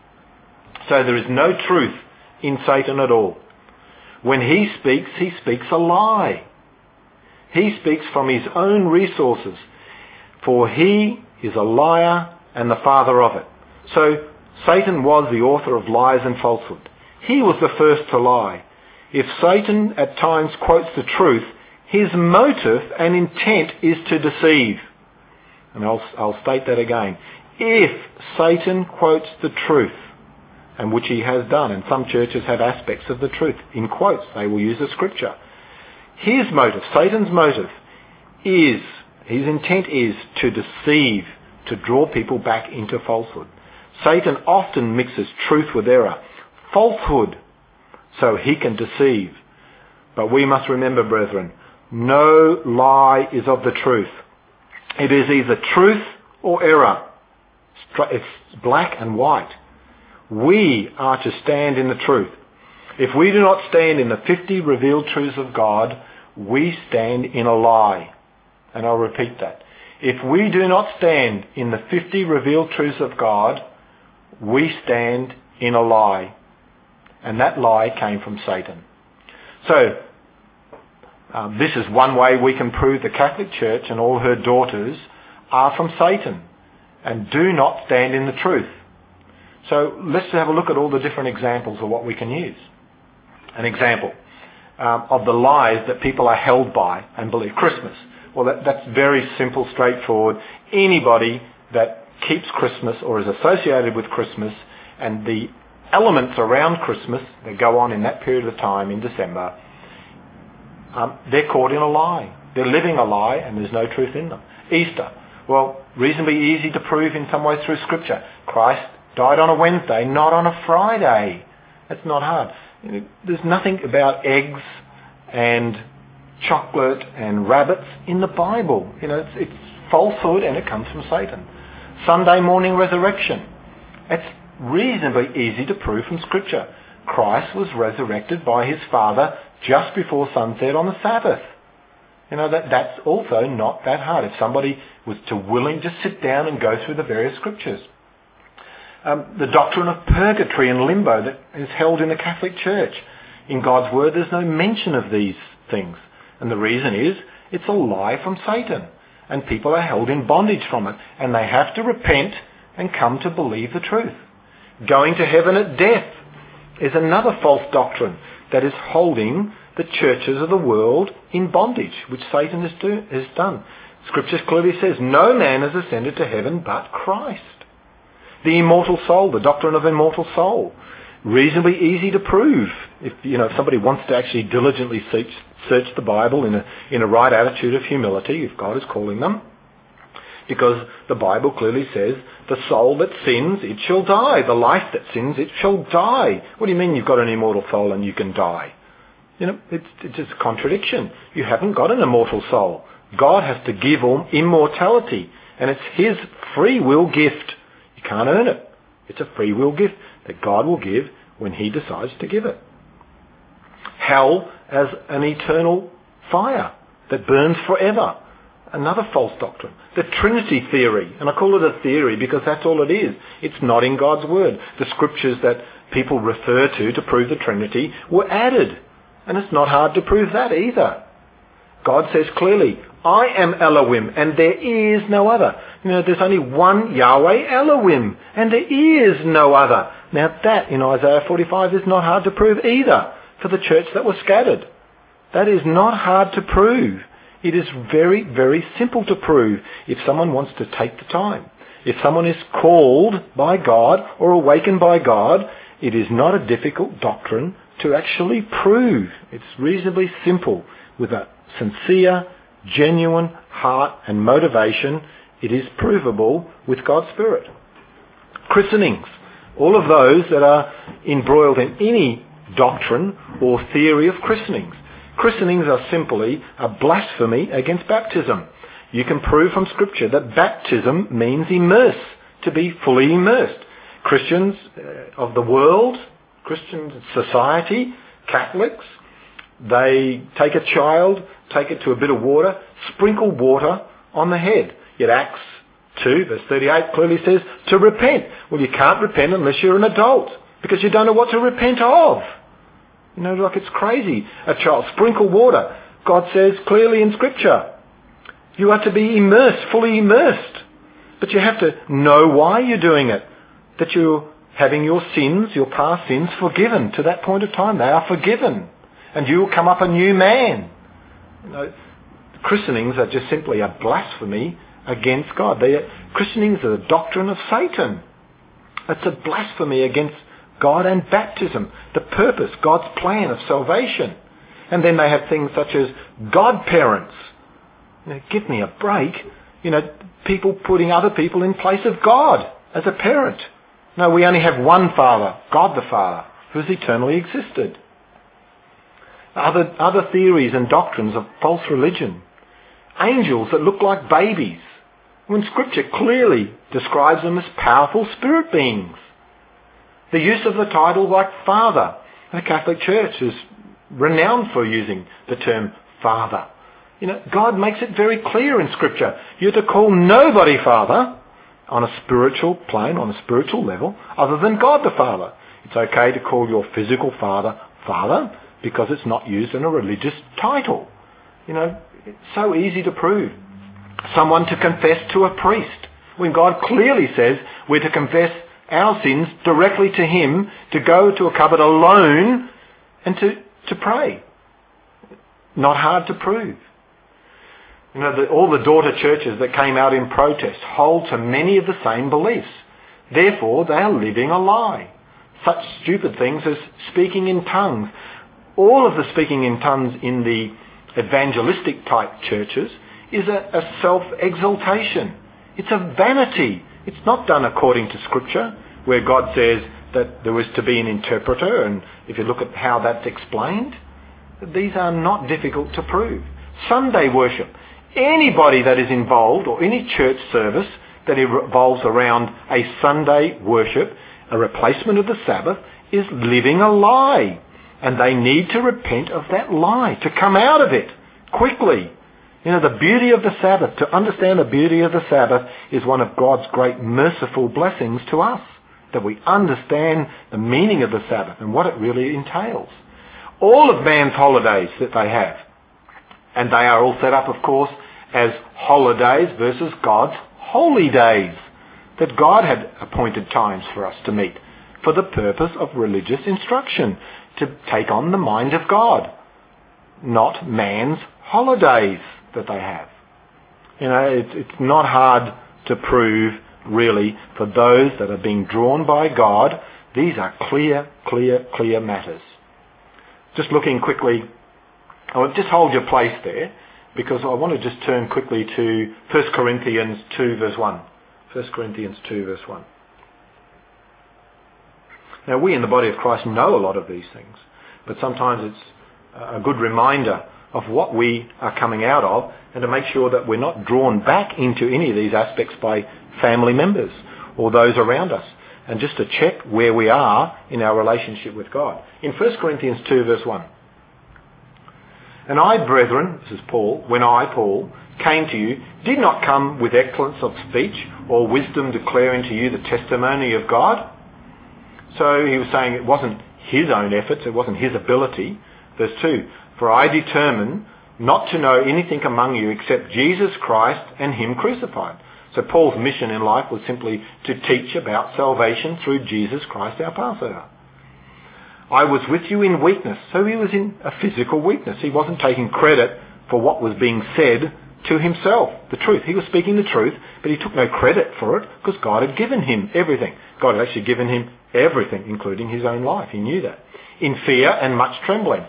So there is no truth in Satan at all. When he speaks a lie. He speaks from his own resources, for he is a liar and the father of it. So Satan was the author of lies and falsehood. He was the first to lie. If Satan at times quotes the truth, his motive and intent is to deceive. And I'll state that again. If Satan quotes the truth, and which he has done, and some churches have aspects of the truth in quotes, they will use a scripture. His motive, Satan's motive, his intent is to deceive, to draw people back into falsehood. Satan often mixes truth with error, falsehood, so he can deceive. But we must remember, brethren, no lie is of the truth. It is either truth or error. It's black and white. We are to stand in the truth. If we do not stand in the 50 revealed truths of God, we stand in a lie. And I'll repeat that. If we do not stand in the 50 revealed truths of God, we stand in a lie. And that lie came from Satan. So, this is one way we can prove the Catholic Church and all her daughters are from Satan and do not stand in the truth. So let's have a look at all the different examples of what we can use. An example of the lies that people are held by and believe. Christmas. Well, that's very simple, straightforward. Anybody that keeps Christmas or is associated with Christmas and the elements around Christmas that go on in that period of time in December, they're caught in a lie. They're living a lie and there's no truth in them. Easter. Well, reasonably easy to prove in some ways through Scripture. Christ died on a Wednesday, not on a Friday. That's not hard. There's nothing about eggs and chocolate and rabbits in the Bible. It's falsehood and it comes from Satan. Sunday morning resurrection. It's reasonably easy to prove from Scripture. Christ was resurrected by his Father just before sunset on the Sabbath. That's also not that hard. If somebody was willing to sit down and go through the various Scriptures. The doctrine of purgatory and limbo that is held in the Catholic Church. In God's Word, there's no mention of these things. And the reason is, it's a lie from Satan. And people are held in bondage from it. And they have to repent and come to believe the truth. Going to heaven at death is another false doctrine that is holding the churches of the world in bondage, which Satan has done. Scripture clearly says, no man has ascended to heaven but Christ. The immortal soul, the doctrine of immortal soul, reasonably easy to prove. If somebody wants to actually diligently search the Bible in a right attitude of humility, if God is calling them, because the Bible clearly says, the soul that sins, it shall die. The life that sins, it shall die. What do you mean you've got an immortal soul and you can die? It's just a contradiction. You haven't got an immortal soul. God has to give immortality, and it's his free will gift. You can't earn it. It's a free will gift that God will give when he decides to give it. Hell as an eternal fire that burns forever. Another false doctrine. The Trinity theory. And I call it a theory because that's all it is. It's not in God's Word. The Scriptures that people refer to prove the Trinity were added. And it's not hard to prove that either. God says clearly, I am Elohim and there is no other. There's only one Yahweh Elohim and there is no other. Now that in Isaiah 45 is not hard to prove either for the church that was scattered. That is not hard to prove. It is very, very simple to prove if someone wants to take the time. If someone is called by God or awakened by God, it is not a difficult doctrine to actually prove. It's reasonably simple. With a sincere, genuine heart and motivation, it is provable with God's Spirit. Christenings. All of those that are embroiled in any doctrine or theory of christenings. Christenings are simply a blasphemy against baptism. You can prove from Scripture that baptism means immerse, to be fully immersed. Christians of the world, Christian society, Catholics, they take a child, take it to a bit of water, sprinkle water on the head. Yet Acts 2 verse 38 clearly says to repent. Well, you can't repent unless you're an adult because you don't know what to repent of. Like it's crazy. A child, sprinkle water. God says clearly in Scripture, you are to be immersed, fully immersed. But you have to know why you're doing it. That you're having your sins, your past sins, forgiven to that point of time. They are forgiven. And you will come up a new man. Christenings are just simply a blasphemy against God. Christenings are the doctrine of Satan. It's a blasphemy against God and baptism, the purpose, God's plan of salvation. And then they have things such as godparents. Give me a break. People putting other people in place of God as a parent. No, we only have one Father, God the Father, who has eternally existed. Other theories and doctrines of false religion. Angels that look like babies, when Scripture clearly describes them as powerful spirit beings. The use of the title like Father. The Catholic Church is renowned for using the term Father. God makes it very clear in Scripture. You're to call nobody Father on a spiritual plane, on a spiritual level, other than God the Father. It's okay to call your physical father, Father, because it's not used in a religious title. It's so easy to prove. Someone to confess to a priest, when God clearly says we're to confess our sins directly to him, to go to a cupboard alone and to pray. Not hard to prove. All the daughter churches that came out in protest hold to many of the same beliefs. Therefore, they are living a lie. Such stupid things as speaking in tongues. All of the speaking in tongues in the evangelistic type churches is a self-exaltation. It's a vanity. It's not done according to Scripture, where God says that there was to be an interpreter, and if you look at how that's explained, these are not difficult to prove. Sunday worship. Anybody that is involved, or any church service that revolves around a Sunday worship, a replacement of the Sabbath, is living a lie. And they need to repent of that lie, to come out of it quickly. You know, the beauty of the Sabbath, to understand the beauty of the Sabbath is one of God's great merciful blessings to us, that we understand the meaning of the Sabbath and what it really entails. All of man's holidays that they have, and they are all set up, of course, as holidays versus God's holy days, that God had appointed times for us to meet for the purpose of religious instruction, to take on the mind of God, not man's holidays that they have. You know, it's not hard to prove, really, for those that are being drawn by God. These are clear matters. Just looking quickly, I'll just hold your place there, because I want to just turn quickly to 1 Corinthians 2 verse 1. 1 Corinthians 2 verse 1. Now, we in the body of Christ know a lot of these things, but sometimes it's a good reminder of what we are coming out of, and to make sure that we're not drawn back into any of these aspects by family members or those around us, and just to check where we are in our relationship with God. In 1 Corinthians 2 verse 1. And I, brethren, this is Paul, when I, Paul, came to you, did not come with excellence of speech or wisdom declaring to you the testimony of God. So he was saying it wasn't his own efforts, it wasn't his ability. Verse 2, for I determined not to know anything among you except Jesus Christ and him crucified. So Paul's mission in life was simply to teach about salvation through Jesus Christ our Passover. I was with you in weakness. So he was in a physical weakness. He wasn't taking credit for what was being said to himself, the truth. He was speaking the truth, but he took no credit for it because God had given him everything. God had actually given him everything, including his own life. He knew that. In fear and much trembling.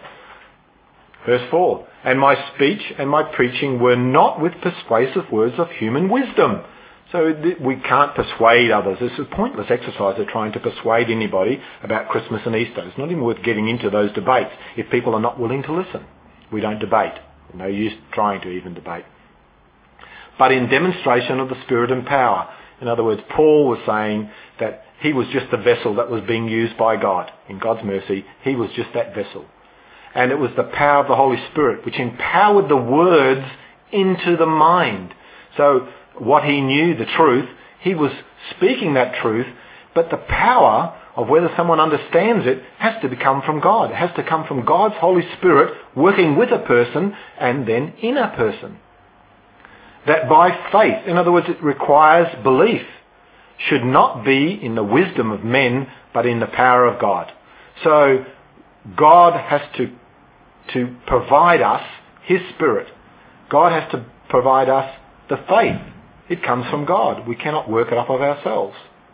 Verse 4, and my speech and my preaching were not with persuasive words of human wisdom. So we can't persuade others. This is a pointless exercise of trying to persuade anybody about Christmas and Easter. It's not even worth getting into those debates if people are not willing to listen. We don't debate. No use trying to even debate. But in demonstration of the Spirit and power. In other words, Paul was saying that he was just the vessel that was being used by God. In God's mercy, he was just that vessel. And it was the power of the Holy Spirit which empowered the words into the mind. So what he knew, the truth, he was speaking that truth, but the power of whether someone understands it has to come from God. It has to come from God's Holy Spirit working with a person and then in a person. That by faith, in other words, it requires belief, should not be in the wisdom of men, but in the power of God. So God has to provide us his Spirit. God has to provide us the faith. It comes from God. We cannot work it up of ourselves.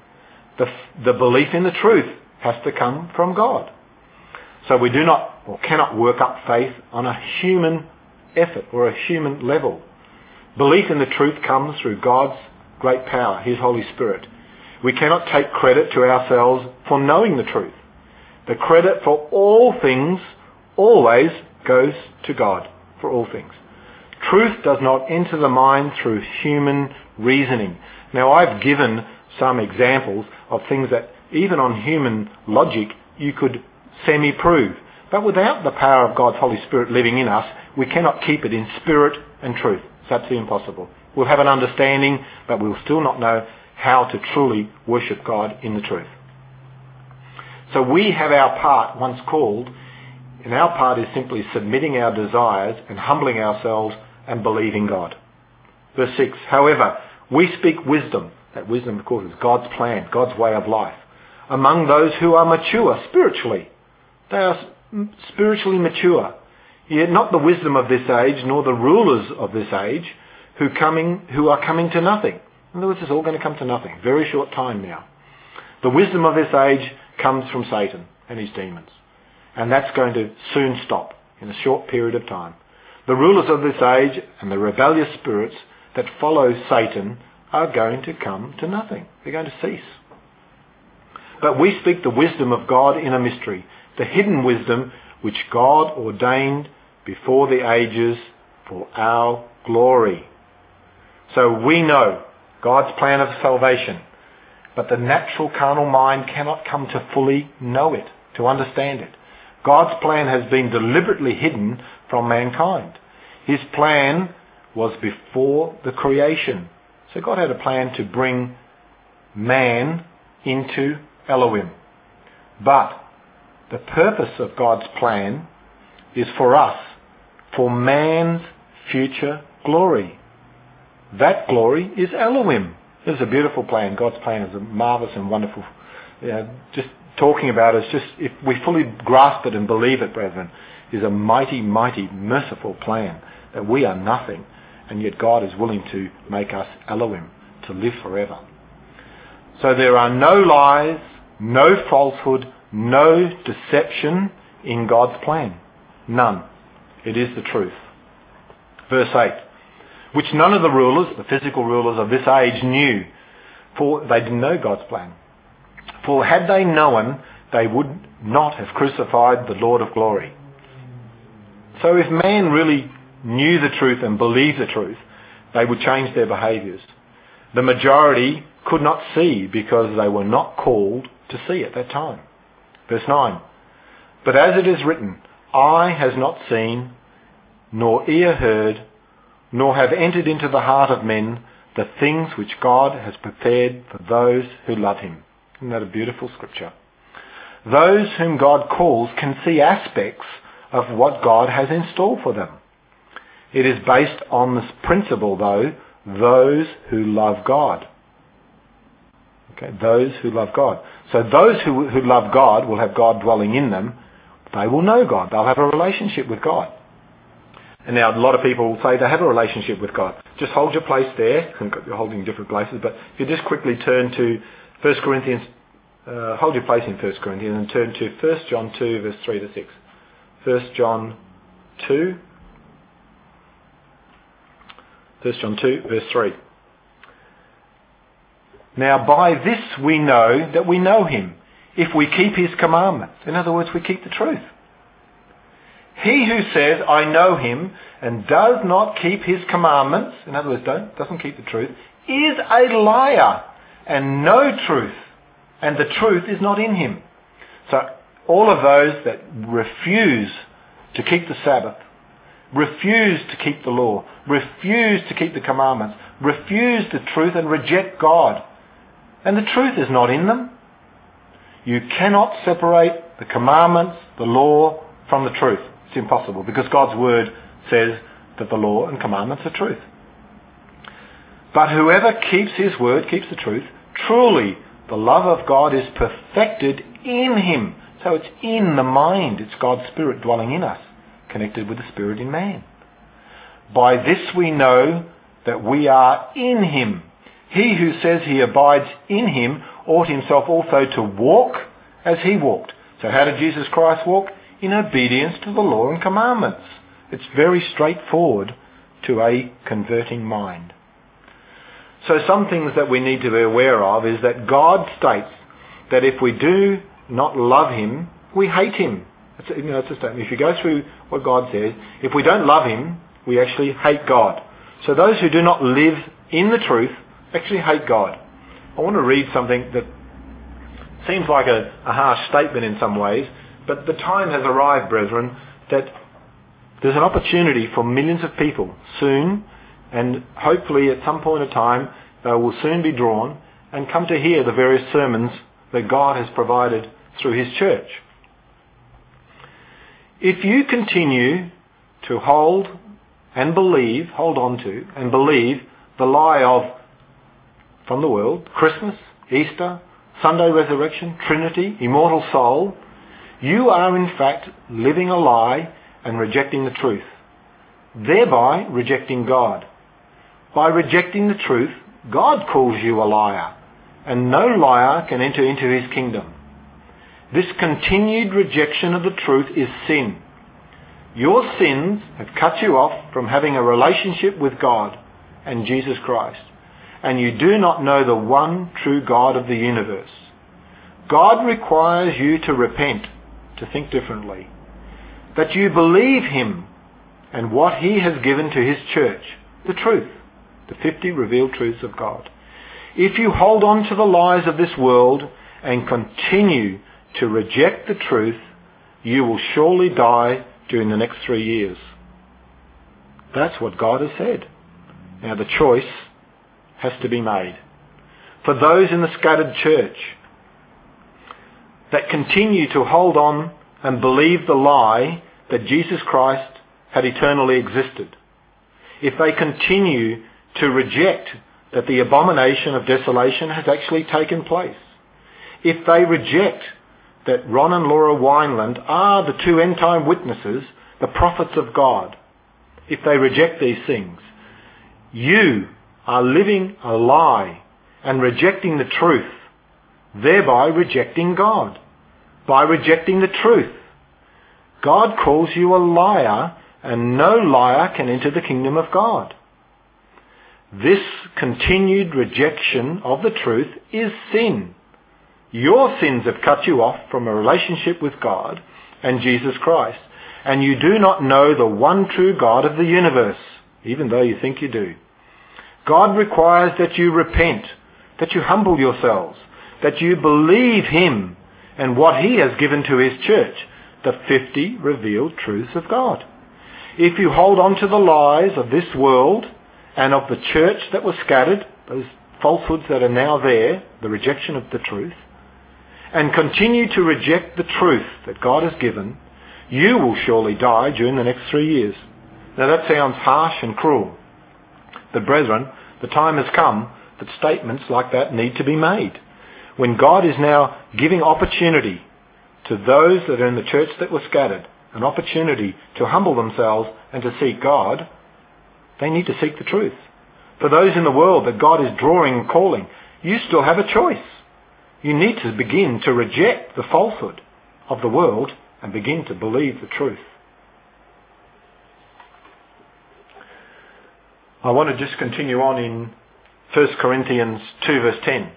The belief in the truth has to come from God. So we do not or cannot work up faith on a human effort or a human level. Belief in the truth comes through God's great power, his Holy Spirit. We cannot take credit to ourselves for knowing the truth. The credit for all things always goes to God, for all things. Truth does not enter the mind through human reasoning. Now, I've given some examples of things that even on human logic you could semi-prove. But without the power of God's Holy Spirit living in us, we cannot keep it in spirit and truth. It's absolutely impossible. We'll have an understanding, but we'll still not know how to truly worship God in the truth. So we have our part once called, and our part is simply submitting our desires and humbling ourselves and believing God. Verse 6, however, we speak wisdom. That wisdom, of course, is God's plan, God's way of life. Among those who are mature spiritually. They are spiritually mature. Yet not the wisdom of this age, nor the rulers of this age, who are coming to nothing. In other words, it's all going to come to nothing. Very short time now. The wisdom of this age comes from Satan and his demons. And that's going to soon stop in a short period of time. The rulers of this age and the rebellious spirits that follow Satan are going to come to nothing. They're going to cease. But we speak the wisdom of God in a mystery, the hidden wisdom which God ordained before the ages for our glory. So we know God's plan of salvation, but the natural carnal mind cannot come to fully know it, to understand it. God's plan has been deliberately hidden from mankind. His plan was before the creation. So God had a plan to bring man into Elohim. But the purpose of God's plan is for us, for man's future glory. That glory is Elohim. It's a beautiful plan. God's plan is a marvelous and wonderful. Just talking about it, if we fully grasp it and believe it, brethren, is a mighty, mighty, merciful plan, that we are nothing, and yet God is willing to make us Elohim, to live forever. So there are no lies, no falsehood, no deception in God's plan. None. It is the truth. Verse 8. Which none of the rulers, the physical rulers of this age, knew, for they didn't know God's plan. For had they known, they would not have crucified the Lord of glory. So if man really knew the truth and believed the truth, they would change their behaviours. The majority could not see because they were not called to see at that time. Verse 9. But as it is written, eye has not seen, nor ear heard, nor have entered into the heart of men the things which God has prepared for those who love him. Isn't that a beautiful scripture? Those whom God calls can see aspects of what God has in store for them. It is based on this principle, though, those who love God. Okay, those who love God. So those who love God will have God dwelling in them. They will know God. They'll have a relationship with God. And now a lot of people will say they have a relationship with God. Just hold your place there. You're holding different places. But if you just quickly turn to 1 Corinthians, hold your place in 1 Corinthians and turn to 1 John 2, verse 3 to 6. 1 John 2, verse 3. Now by this we know that we know him, if we keep his commandments. In other words, we keep the truth. He who says, I know him, and does not keep his commandments, in other words, doesn't keep the truth, is a liar, and no truth, and the truth is not in him. So all of those that refuse to keep the Sabbath, refuse to keep the law, refuse to keep the commandments, refuse the truth and reject God, and the truth is not in them. You cannot separate the commandments, the law, from the truth. It's impossible, because God's word says that the law and commandments are truth. But whoever keeps his word, keeps the truth, truly the love of God is perfected in him. So it's in the mind. It's God's Spirit dwelling in us, connected with the Spirit in man. By this we know that we are in him. He who says he abides in him ought himself also to walk as he walked. So how did Jesus Christ walk? In obedience to the law and commandments. It's very straightforward to a converting mind. So some things that we need to be aware of is that God states that if we do not love him, we hate him. It's a statement. If you go through what God says, if we don't love him, we actually hate God. So those who do not live in the truth actually hate God. I want to read something that seems like a harsh statement in some ways, but the time has arrived, brethren, that there's an opportunity for millions of people soon, and hopefully at some point in time they will soon be drawn and come to hear the various sermons that God has provided through his church. If you continue to hold on to and believe the lie of, from the world, Christmas, Easter, Sunday resurrection, Trinity, immortal soul, you are in fact living a lie and rejecting the truth, thereby rejecting God. By rejecting the truth, God calls you a liar, and no liar can enter into his kingdom. This continued rejection of the truth is sin. Your sins have cut you off from having a relationship with God and Jesus Christ, and you do not know the one true God of the universe. God requires you to repent, to think differently, that you believe him and what he has given to his church, the truth, the 50 revealed truths of God. If you hold on to the lies of this world and continue to reject the truth, you will surely die during the next 3 years. That's what God has said. Now the choice has to be made. For those in the scattered church that continue to hold on and believe the lie that Jesus Christ had eternally existed, if they continue to reject that the abomination of desolation has actually taken place, if they reject that Ron and Laura Wineland are the 2 end-time witnesses, the prophets of God, if they reject these things, you are living a lie and rejecting the truth, thereby rejecting God. By rejecting the truth, God calls you a liar, and no liar can enter the kingdom of God. This continued rejection of the truth is sin. Your sins have cut you off from a relationship with God and Jesus Christ, and you do not know the one true God of the universe, even though you think you do. God requires that you repent, that you humble yourselves, that you believe Him and what He has given to His church, the 50 revealed truths of God. If you hold on to the lies of this world and of the church that was scattered, those falsehoods that are now there, the rejection of the truth, and continue to reject the truth that God has given, you will surely die during the next 3 years. Now that sounds harsh and cruel. But brethren, the time has come that statements like that need to be made. When God is now giving opportunity to those that are in the church that were scattered, an opportunity to humble themselves and to seek God, they need to seek the truth. For those in the world that God is drawing and calling, you still have a choice. You need to begin to reject the falsehood of the world and begin to believe the truth. I want to just continue on in 1 Corinthians 2 verse 10.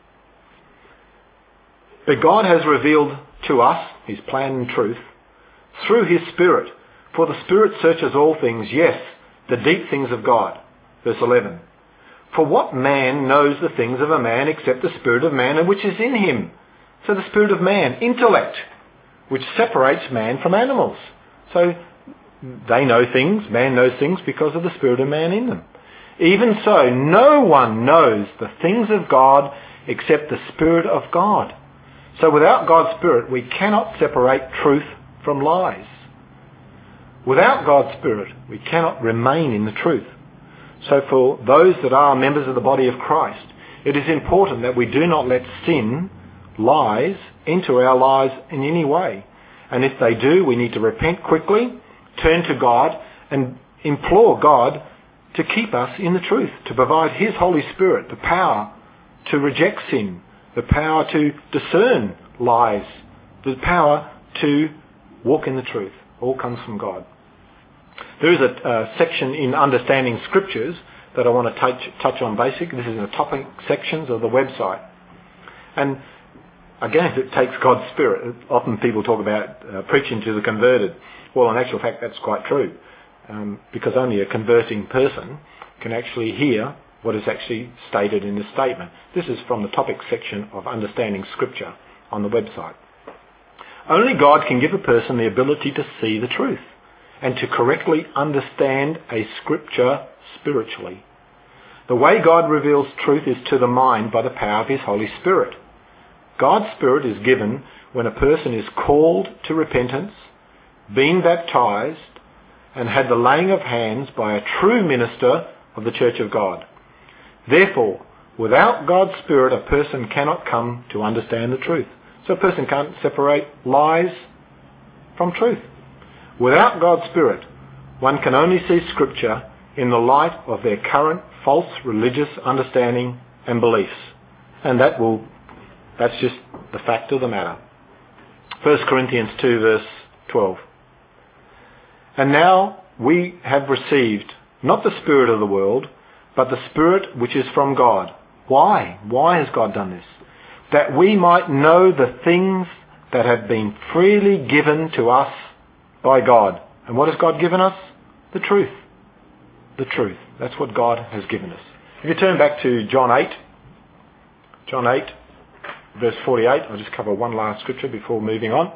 But God has revealed to us His plan and truth through His Spirit. For the Spirit searches all things, yes, the deep things of God. Verse 11. For what man knows the things of a man except the spirit of man which is in him? So the spirit of man, intellect, which separates man from animals. So they know things, man knows things because of the spirit of man in them. Even so, no one knows the things of God except the Spirit of God. So without God's Spirit, we cannot separate truth from lies. Without God's Spirit, we cannot remain in the truth. So for those that are members of the body of Christ, it is important that we do not let sin, lies, enter our lives in any way. And if they do, we need to repent quickly, turn to God, and implore God to keep us in the truth, to provide His Holy Spirit the power to reject sin, the power to discern lies, the power to walk in the truth. All comes from God. There is a section in Understanding Scriptures that I want to touch on basically. This is in the topic sections of the website. And again, it takes God's Spirit. Often people talk about preaching to the converted. Well, in actual fact, that's quite true. Because only a converting person can actually hear what is actually stated in this statement. This is from the topic section of Understanding Scripture on the website. Only God can give a person the ability to see the truth and to correctly understand a scripture spiritually. The way God reveals truth is to the mind by the power of His Holy Spirit. God's Spirit is given when a person is called to repentance, been baptized, and had the laying of hands by a true minister of the Church of God. Therefore, without God's Spirit, a person cannot come to understand the truth. So a person can't separate lies from truth. Without God's Spirit, one can only see Scripture in the light of their current false religious understanding and beliefs. And that's just the fact of the matter. 1 Corinthians 2 verse 12. And now we have received not the spirit of the world, but the Spirit which is from God. Why? Why has God done this? That we might know the things that have been freely given to us by God. And what has God given us? The truth. the truth. That's what God has given us. If you turn back to John 8, verse 48, I'll just cover one last scripture before moving on.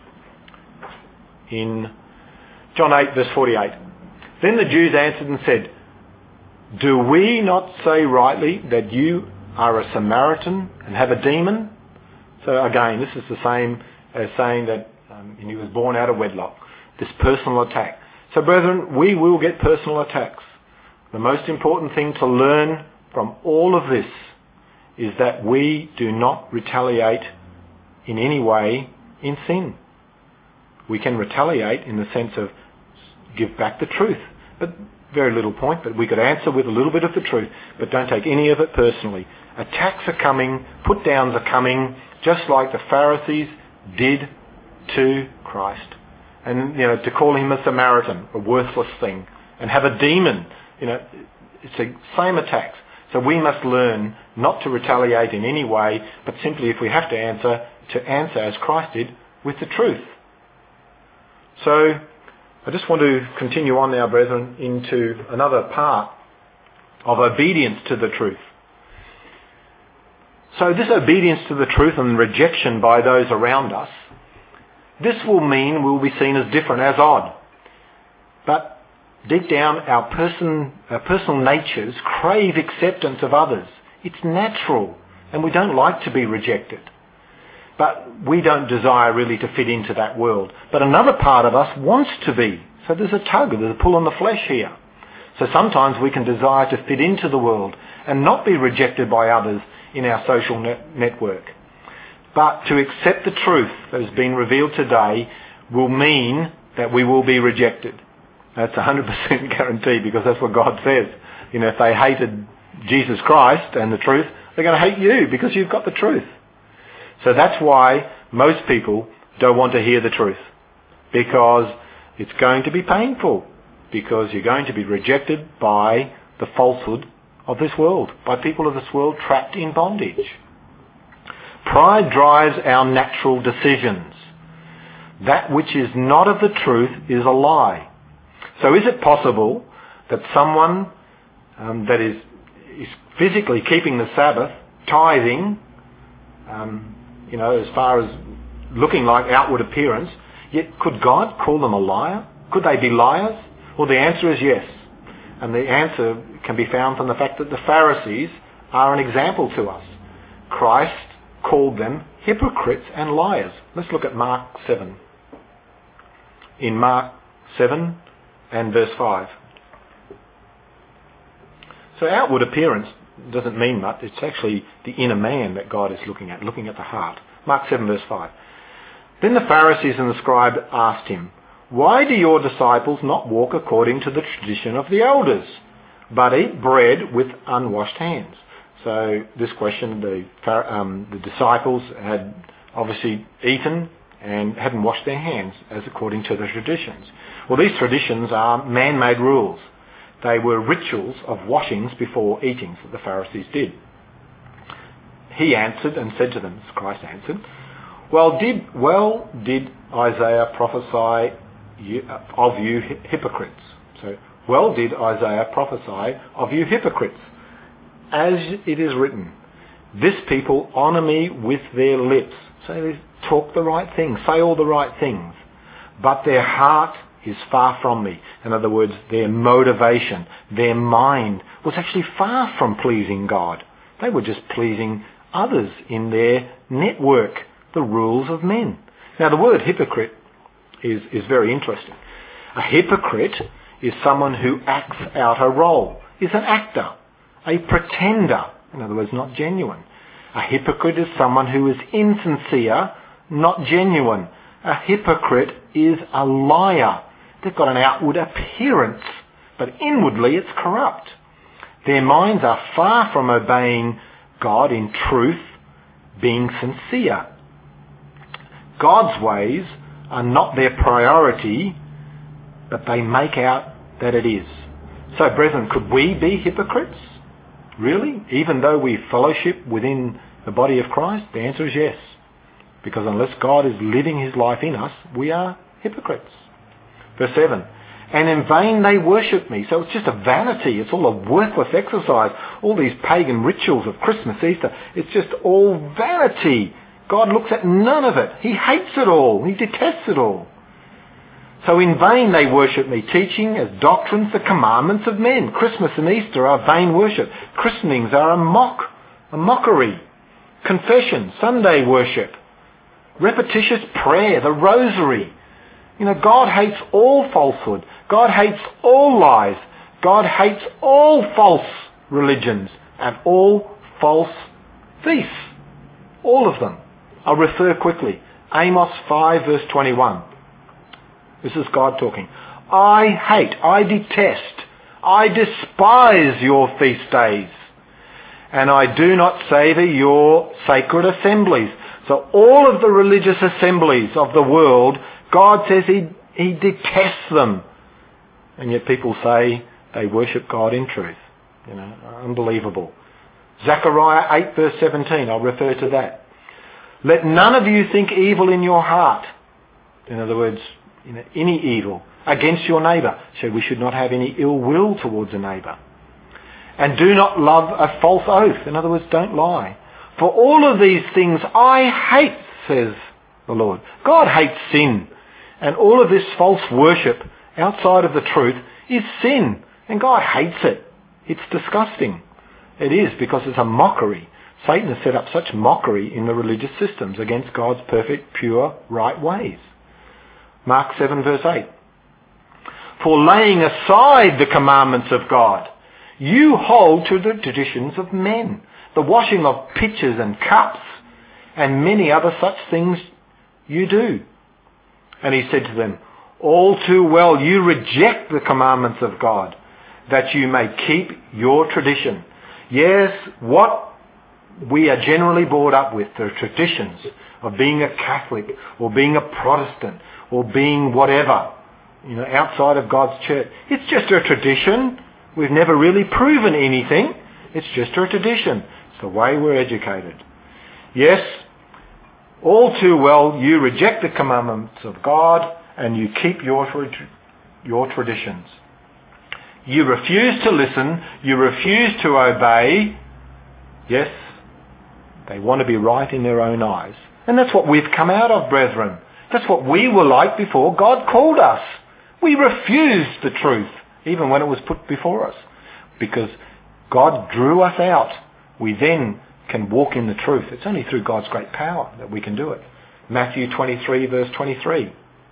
In John 8, verse 48, then the Jews answered and said, do we not say rightly that you are a Samaritan and have a demon? So again, this is the same as saying that he was born out of wedlock. This personal attack. So brethren, we will get personal attacks. The most important thing to learn from all of this is that we do not retaliate in any way in sin. We can retaliate in the sense of give back the truth. But very little point, but we could answer with a little bit of the truth, but don't take any of it personally. Attacks are coming, put downs are coming, just like the Pharisees did to Christ. And, to call him a Samaritan, a worthless thing, and have a demon, it's the same attacks. So we must learn not to retaliate in any way, but simply, if we have to answer as Christ did, with the truth. So, I just want to continue on now, brethren, into another part of obedience to the truth. So this obedience to the truth and rejection by those around us, this will mean we'll be seen as different, as odd. But deep down, our personal natures crave acceptance of others. It's natural, and we don't like to be rejected. But we don't desire really to fit into that world. But another part of us wants to be. So there's a tug, there's a pull on the flesh here. So sometimes we can desire to fit into the world and not be rejected by others in our social network. But to accept the truth that has been revealed today will mean that we will be rejected. That's 100% guarantee, because that's what God says. If they hated Jesus Christ and the truth, they're going to hate you because you've got the truth. So that's why most people don't want to hear the truth, because it's going to be painful, because you're going to be rejected by the falsehood of this world, by people of this world trapped in bondage. Pride drives our natural decisions. That which is not of the truth is a lie. So is it possible that someone that is physically keeping the Sabbath, tithing, as far as looking like outward appearance, yet could God call them a liar? Could they be liars? Well, the answer is yes. And the answer can be found from the fact that the Pharisees are an example to us. Christ called them hypocrites and liars. Let's look at Mark 7. In Mark 7 and verse 5. So outward appearance doesn't mean much. It's actually the inner man that God is looking at the heart. Mark 7 verse 5. Then the Pharisees and the scribe asked him, why do your disciples not walk according to the tradition of the elders, but eat bread with unwashed hands? So this question, the disciples had obviously eaten and hadn't washed their hands as according to the traditions. Well, these traditions are man-made rules. They were rituals of washings before eating that the Pharisees did. He answered and said to them, Christ answered, well did Isaiah prophesy of you hypocrites. So, well did Isaiah prophesy of you hypocrites. As it is written, this people honour me with their lips. So they talk the right things, say all the right things, but their heart is far from me. In other words, their motivation, their mind was actually far from pleasing God. They were just pleasing others in their network, the rules of men. Now the word hypocrite is very interesting. A hypocrite is someone who acts out a role, is an actor, a pretender, in other words, not genuine. A hypocrite is someone who is insincere, not genuine. A hypocrite is a liar. They've got an outward appearance, but inwardly it's corrupt. Their minds are far from obeying God in truth, being sincere. God's ways are not their priority, but they make out that it is. So, brethren, could we be hypocrites? Really? Even though we fellowship within the body of Christ? The answer is yes. Because unless God is living his life in us, we are hypocrites. Verse 7. and in vain they worship me. So it's just a vanity. It's all a worthless exercise. All these pagan rituals of Christmas, Easter, it's just all vanity. God looks at none of it. He hates it all. He detests it all. So in vain they worship me, teaching as doctrines the commandments of men. Christmas and Easter are vain worship. Christenings are a mockery. Confession, Sunday worship, repetitious prayer, the rosary. God hates all falsehood. God hates all lies. God hates all false religions and all false feasts. All of them. I'll refer quickly. Amos 5 verse 21. This is God talking. I hate, I detest, I despise your feast days, and I do not savour your sacred assemblies. So all of the religious assemblies of the world, God says He detests them. And yet people say they worship God in truth. Unbelievable. Zechariah 8 verse 17, I'll refer to that. Let none of you think evil in your heart. In other words, any evil against your neighbour. So we should not have any ill will towards a neighbour. And do not love a false oath. In other words, don't lie. For all of these things I hate, says the Lord. God hates sin. And all of this false worship outside of the truth is sin. And God hates it. It's disgusting. It is, because it's a mockery. Satan has set up such mockery in the religious systems against God's perfect, pure, right ways. Mark 7 verse 8. For laying aside the commandments of God, you hold to the traditions of men, the washing of pitchers and cups, and many other such things you do. And he said to them, all too well you reject the commandments of God, that you may keep your tradition. Yes, what we are generally brought up with, the traditions of being a Catholic or being a Protestant or being whatever, outside of God's church. It's just a tradition. We've never really proven anything. It's just a tradition. It's the way we're educated. Yes, all too well you reject the commandments of God and you keep your traditions. You refuse to listen. You refuse to obey. Yes, they want to be right in their own eyes. And that's what we've come out of, brethren. That's what we were like before God called us. We refused the truth, even when it was put before us. Because God drew us out. We then can walk in the truth. It's only through God's great power that we can do it. Matthew 23 verse 23.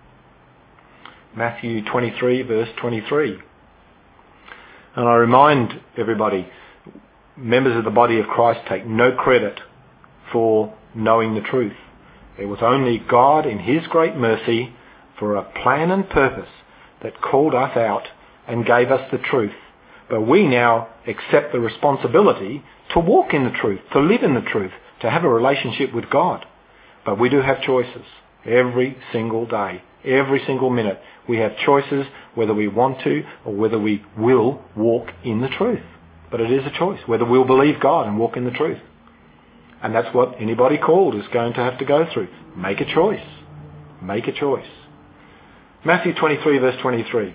Matthew 23 verse 23. And I remind everybody, members of the body of Christ take no credit for knowing the truth. It was only God in His great mercy for a plan and purpose that called us out and gave us the truth. But we now accept the responsibility to walk in the truth, to live in the truth, to have a relationship with God. But we do have choices every single day, every single minute. We have choices whether we want to or whether we will walk in the truth. But it is a choice, whether we'll believe God and walk in the truth. And that's what anybody called is going to have to go through. Make a choice. Make a choice. Matthew 23 verse 23.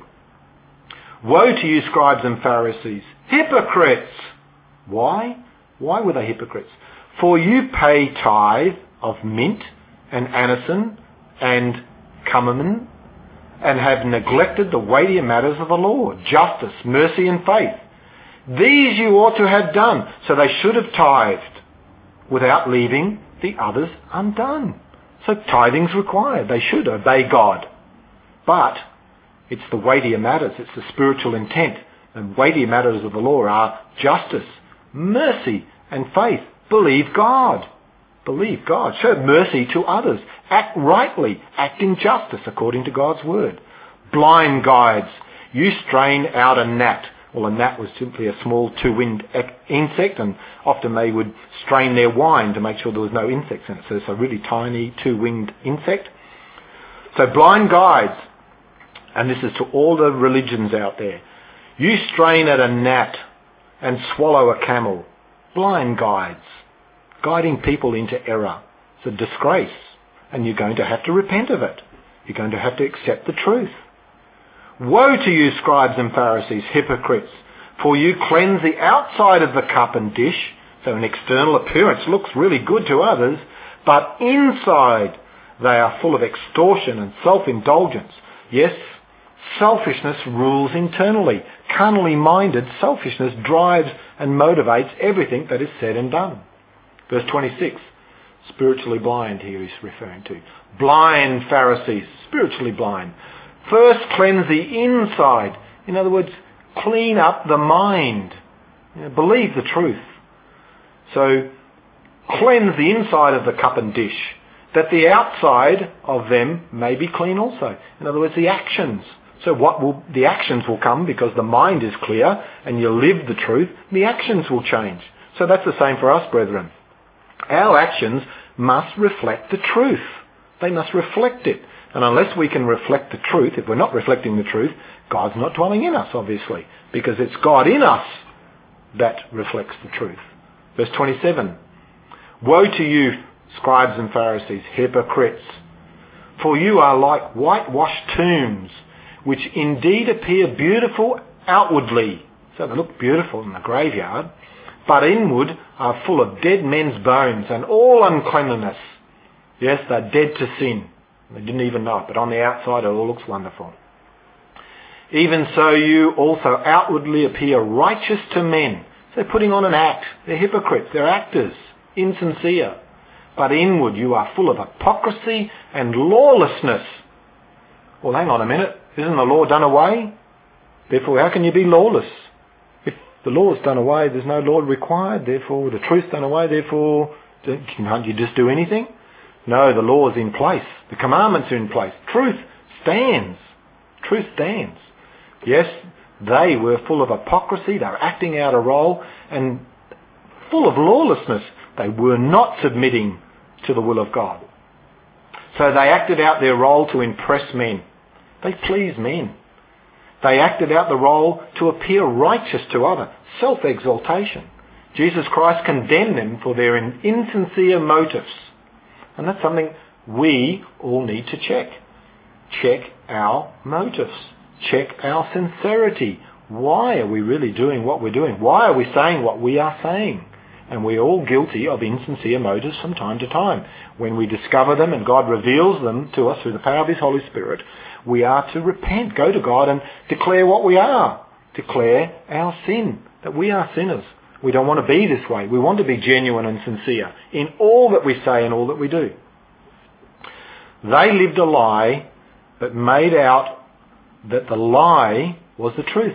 Woe to you, scribes and Pharisees, hypocrites! Why? Why were they hypocrites? For you pay tithe of mint and aniseed and cummin, and have neglected the weightier matters of the law, justice, mercy and faith. These you ought to have done, so they should have tithed, without leaving the others undone. So tithing's required. They should obey God. But it's the weightier matters, it's the spiritual intent. The weightier matters of the law are justice, mercy and faith. Believe God. Believe God. Show mercy to others. Act rightly. Act in justice according to God's word. Blind guides. You strain out a gnat. Well, a gnat was simply a small two-winged insect, and often they would strain their wine to make sure there was no insects in it. So it's a really tiny two-winged insect. So blind guides, and this is to all the religions out there. You strain at a gnat and swallow a camel. Blind guides, guiding people into error. It's a disgrace, and you're going to have to repent of it. You're going to have to accept the truth. Woe to you, scribes and Pharisees, hypocrites, for you cleanse the outside of the cup and dish, so an external appearance looks really good to others, but inside they are full of extortion and self-indulgence. Yes, selfishness rules internally. Carnally minded selfishness drives and motivates everything that is said and done. Verse 26, spiritually blind here he's referring to. Blind Pharisees, spiritually blind. First cleanse the inside. In other words, clean up the mind. Believe the truth. So cleanse the inside of the cup and dish, that the outside of them may be clean also. In other words, the actions. So the actions will come because the mind is clear and you live the truth. The actions will change. So that's the same for us, brethren. Our actions must reflect the truth. They must reflect it. And unless we can reflect the truth, if we're not reflecting the truth, God's not dwelling in us, obviously, because it's God in us that reflects the truth. Verse 27, woe to you, scribes and Pharisees, hypocrites, for you are like whitewashed tombs, which indeed appear beautiful outwardly. So they look beautiful in the graveyard, but inward are full of dead men's bones and all uncleanliness. Yes, they're dead to sin. They didn't even know it, but on the outside it all looks wonderful. Even so you also outwardly appear righteous to men. So they're putting on an act. They're hypocrites. They're actors. Insincere. But inward you are full of hypocrisy and lawlessness. Well, hang on a minute. Isn't the law done away? Therefore, how can you be lawless? If the law is done away, there's no law required. Therefore, the truth's done away. Therefore, can't you just do anything? No, the law is in place. The commandments are in place. Truth stands. Truth stands. Yes, they were full of hypocrisy. They were acting out a role and full of lawlessness. They were not submitting to the will of God. So they acted out their role to impress men. They pleased men. They acted out the role to appear righteous to others. Self-exaltation. Jesus Christ condemned them for their insincere motives. And that's something we all need to check. Check our motives. Check our sincerity. Why are we really doing what we're doing? Why are we saying what we are saying? And we're all guilty of insincere motives from time to time. When we discover them and God reveals them to us through the power of His Holy Spirit, we are to repent, go to God and declare what we are. Declare our sin, that we are sinners. We don't want to be this way. We want to be genuine and sincere in all that we say and all that we do. They lived a lie but made out that the lie was the truth.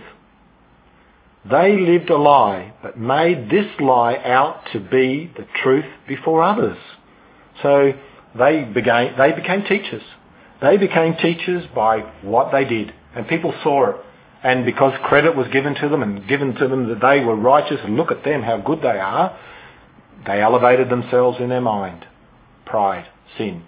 They lived a lie but made this lie out to be the truth before others. So they became teachers. They became teachers by what they did, and people saw it. And because credit was given to them and given to them that they were righteous and look at them, how good they are, they elevated themselves in their mind. Pride, sin.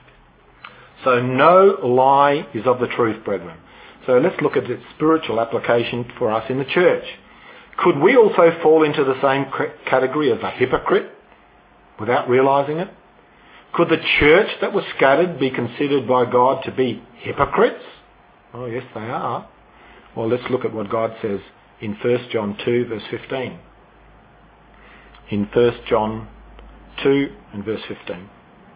So no lie is of the truth, brethren. So let's look at its spiritual application for us in the church. Could we also fall into the same category of a hypocrite without realising it? Could the church that was scattered be considered by God to be hypocrites? Oh yes, they are. Well, let's look at what God says in 1 John 2 verse 15. In 1 John 2 and verse 15.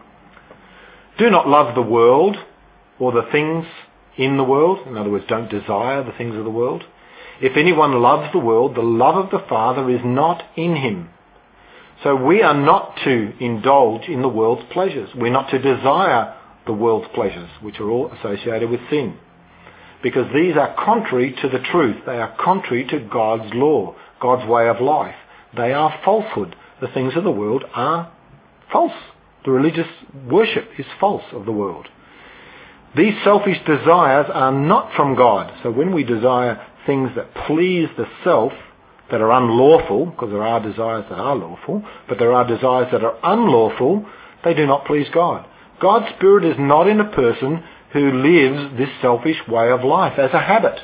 Do not love the world or the things in the world. In other words, don't desire the things of the world. If anyone loves the world, the love of the Father is not in him. So we are not to indulge in the world's pleasures. We're not to desire the world's pleasures, which are all associated with sin. Because these are contrary to the truth. They are contrary to God's law, God's way of life. They are falsehood. The things of the world are false. The religious worship is false of the world. These selfish desires are not from God. So when we desire things that please the self, that are unlawful, because there are desires that are lawful, but there are desires that are unlawful, they do not please God. God's Spirit is not in a person who lives this selfish way of life as a habit.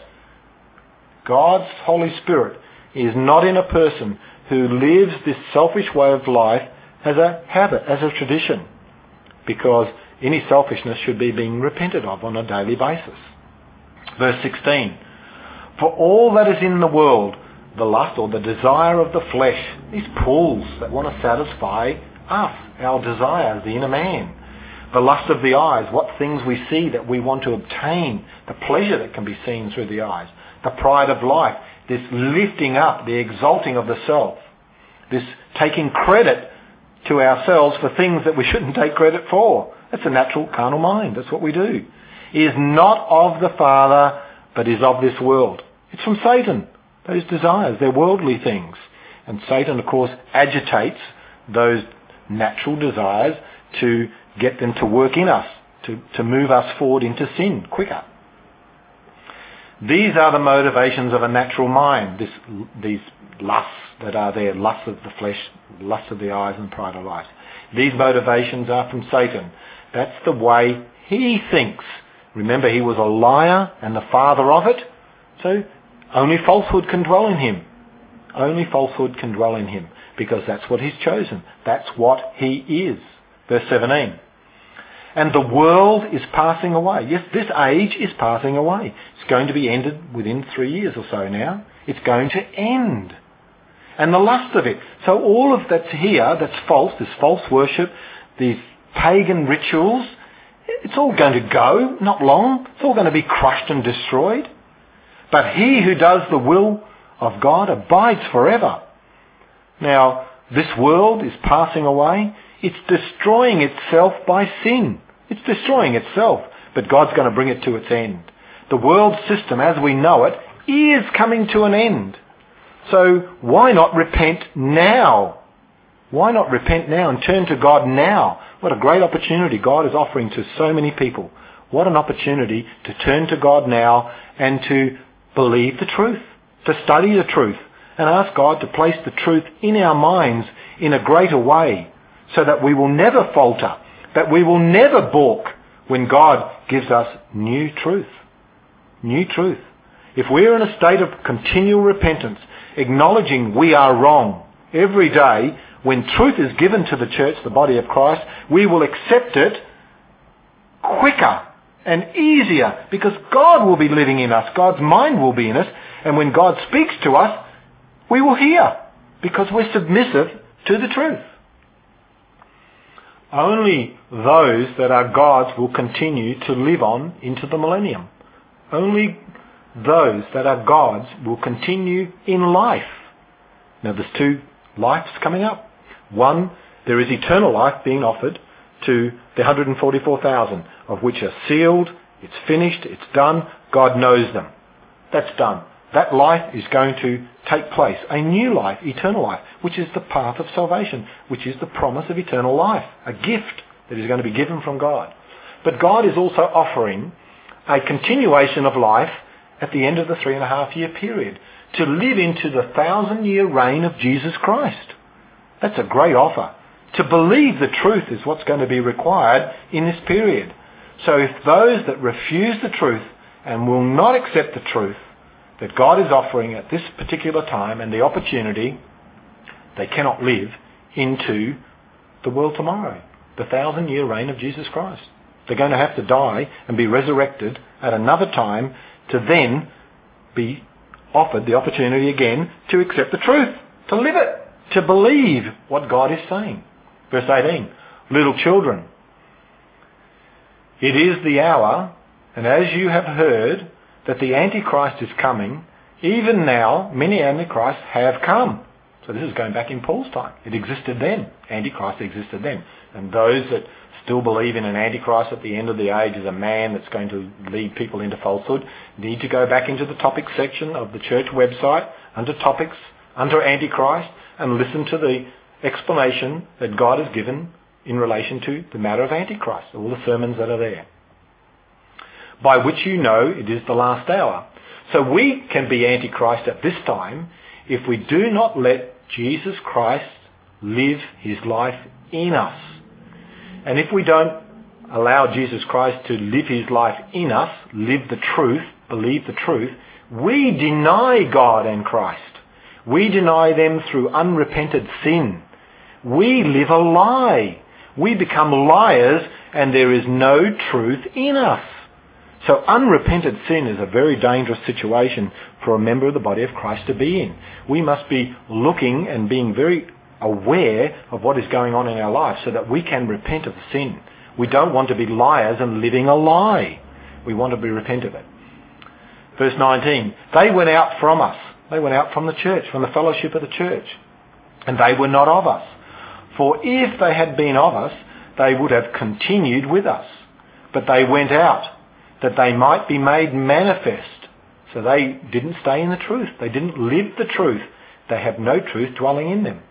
God's Holy Spirit is not in a person who lives this selfish way of life as a habit, as a tradition, because any selfishness should be being repented of on a daily basis. Verse 16. For all that is in the world, the lust or the desire of the flesh, these pulls that want to satisfy us, our desires, the inner man. The lust of the eyes, what things we see that we want to obtain, the pleasure that can be seen through the eyes. The pride of life, this lifting up, the exalting of the self. This taking credit to ourselves for things that we shouldn't take credit for. That's a natural carnal mind. That's what we do. He is not of the Father, but is of this world. It's from Satan. Those desires, they're worldly things. And Satan, of course, agitates those natural desires to get them to work in us, to move us forward into sin quicker. These are the motivations of a natural mind, these lusts that are there, lust of the flesh, lust of the eyes and pride of life. These motivations are from Satan. That's the way he thinks. Remember, he was a liar and the father of it, so only falsehood can dwell in him. Only falsehood can dwell in him, because that's what he's chosen. That's what he is. Verse 17. And the world is passing away. Yes, this age is passing away. It's going to be ended within 3 years or so now. It's going to end. And the lust of it. So all of that's here, that's false, this false worship, these pagan rituals, it's all going to go, not long. It's all going to be crushed and destroyed. But he who does the will of God abides forever. Now, this world is passing away. It's destroying itself by sin. It's destroying itself, but God's going to bring it to its end. The world system as we know it is coming to an end. So why not repent now? Why not repent now and turn to God now? What a great opportunity God is offering to so many people. What an opportunity to turn to God now and to believe the truth, to study the truth and ask God to place the truth in our minds in a greater way so that we will never falter, that we will never balk when God gives us new truth. New truth. If we're in a state of continual repentance, acknowledging we are wrong every day, when truth is given to the church, the body of Christ, we will accept it quicker and easier because God will be living in us. God's mind will be in us. And when God speaks to us, we will hear because we're submissive to the truth. Only those that are God's will continue to live on into the millennium. Only those that are God's will continue in life. Now there's two lives coming up. One, there is eternal life being offered to the 144,000, of which are sealed, it's finished, it's done, God knows them. That's done. That life is going to take place, a new life, eternal life, which is the path of salvation, which is the promise of eternal life, a gift that is going to be given from God. But God is also offering a continuation of life at the end of the 3.5-year period, to live into the 1,000-year reign of Jesus Christ. That's a great offer. To believe the truth is what's going to be required in this period. So if those that refuse the truth and will not accept the truth that God is offering at this particular time and the opportunity, they cannot live into the world tomorrow, the 1,000-year reign of Jesus Christ. They're going to have to die and be resurrected at another time to then be offered the opportunity again to accept the truth, to live it, to believe what God is saying. Verse 18, little children, it is the hour, and as you have heard that the Antichrist is coming, even now many Antichrists have come. So this is going back in Paul's time. It existed then. Antichrist existed then. And those that still believe in an Antichrist at the end of the age as a man that's going to lead people into falsehood need to go back into the topics section of the church website, under topics, under Antichrist, and listen to the explanation that God has given in relation to the matter of Antichrist, all the sermons that are there. By which you know it is the last hour. So we can be Antichrist at this time if we do not let Jesus Christ live his life in us. And if we don't allow Jesus Christ to live his life in us, live the truth, believe the truth, we deny God and Christ. We deny them through unrepented sin. We live a lie. We become liars and there is no truth in us. So unrepented sin is a very dangerous situation for a member of the body of Christ to be in. We must be looking and being very aware of what is going on in our life so that we can repent of sin. We don't want to be liars and living a lie. We want to be repent of it. Verse 19, they went out from us. They went out from the church, from the fellowship of the church. And they were not of us. For if they had been of us, they would have continued with us. But they went out, that they might be made manifest. So they didn't stay in the truth. They didn't live the truth. They have no truth dwelling in them.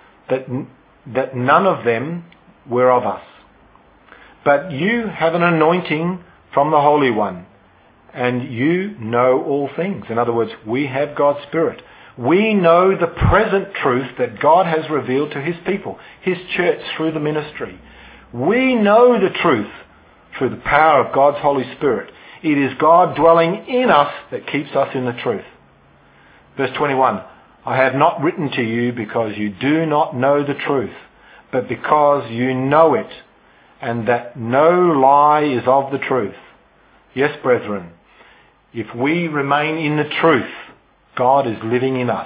That none of them were of us. But you have an anointing from the Holy One, and you know all things. In other words, we have God's Spirit. We know the present truth that God has revealed to his people, his church, through the ministry. We know the truth through the power of God's Holy Spirit. It is God dwelling in us that keeps us in the truth. Verse 21, I have not written to you because you do not know the truth, but because you know it, and that no lie is of the truth. Yes, brethren, if we remain in the truth, God is living in us.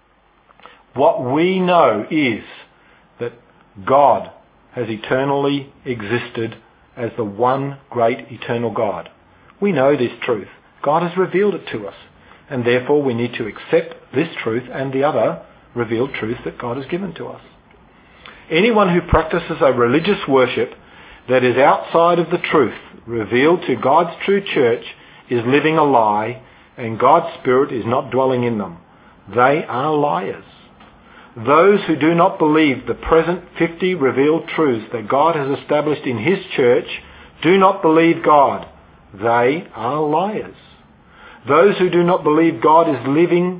What we know is that God has eternally existed as the one great eternal God. We know this truth. God has revealed it to us, and therefore we need to accept this truth and the other revealed truth that God has given to us. Anyone who practices a religious worship that is outside of the truth revealed to God's true church is living a lie, and God's Spirit is not dwelling in them. They are liars. Those who do not believe the present 50 revealed truths that God has established in his church do not believe God. They are liars. Those who do not believe God are living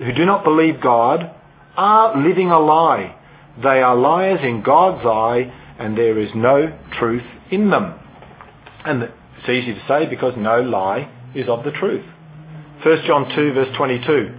a lie. They are liars in God's eye, and there is no truth in them. And it's easy to say because no lie is of the truth. 1 John 2 verse 22.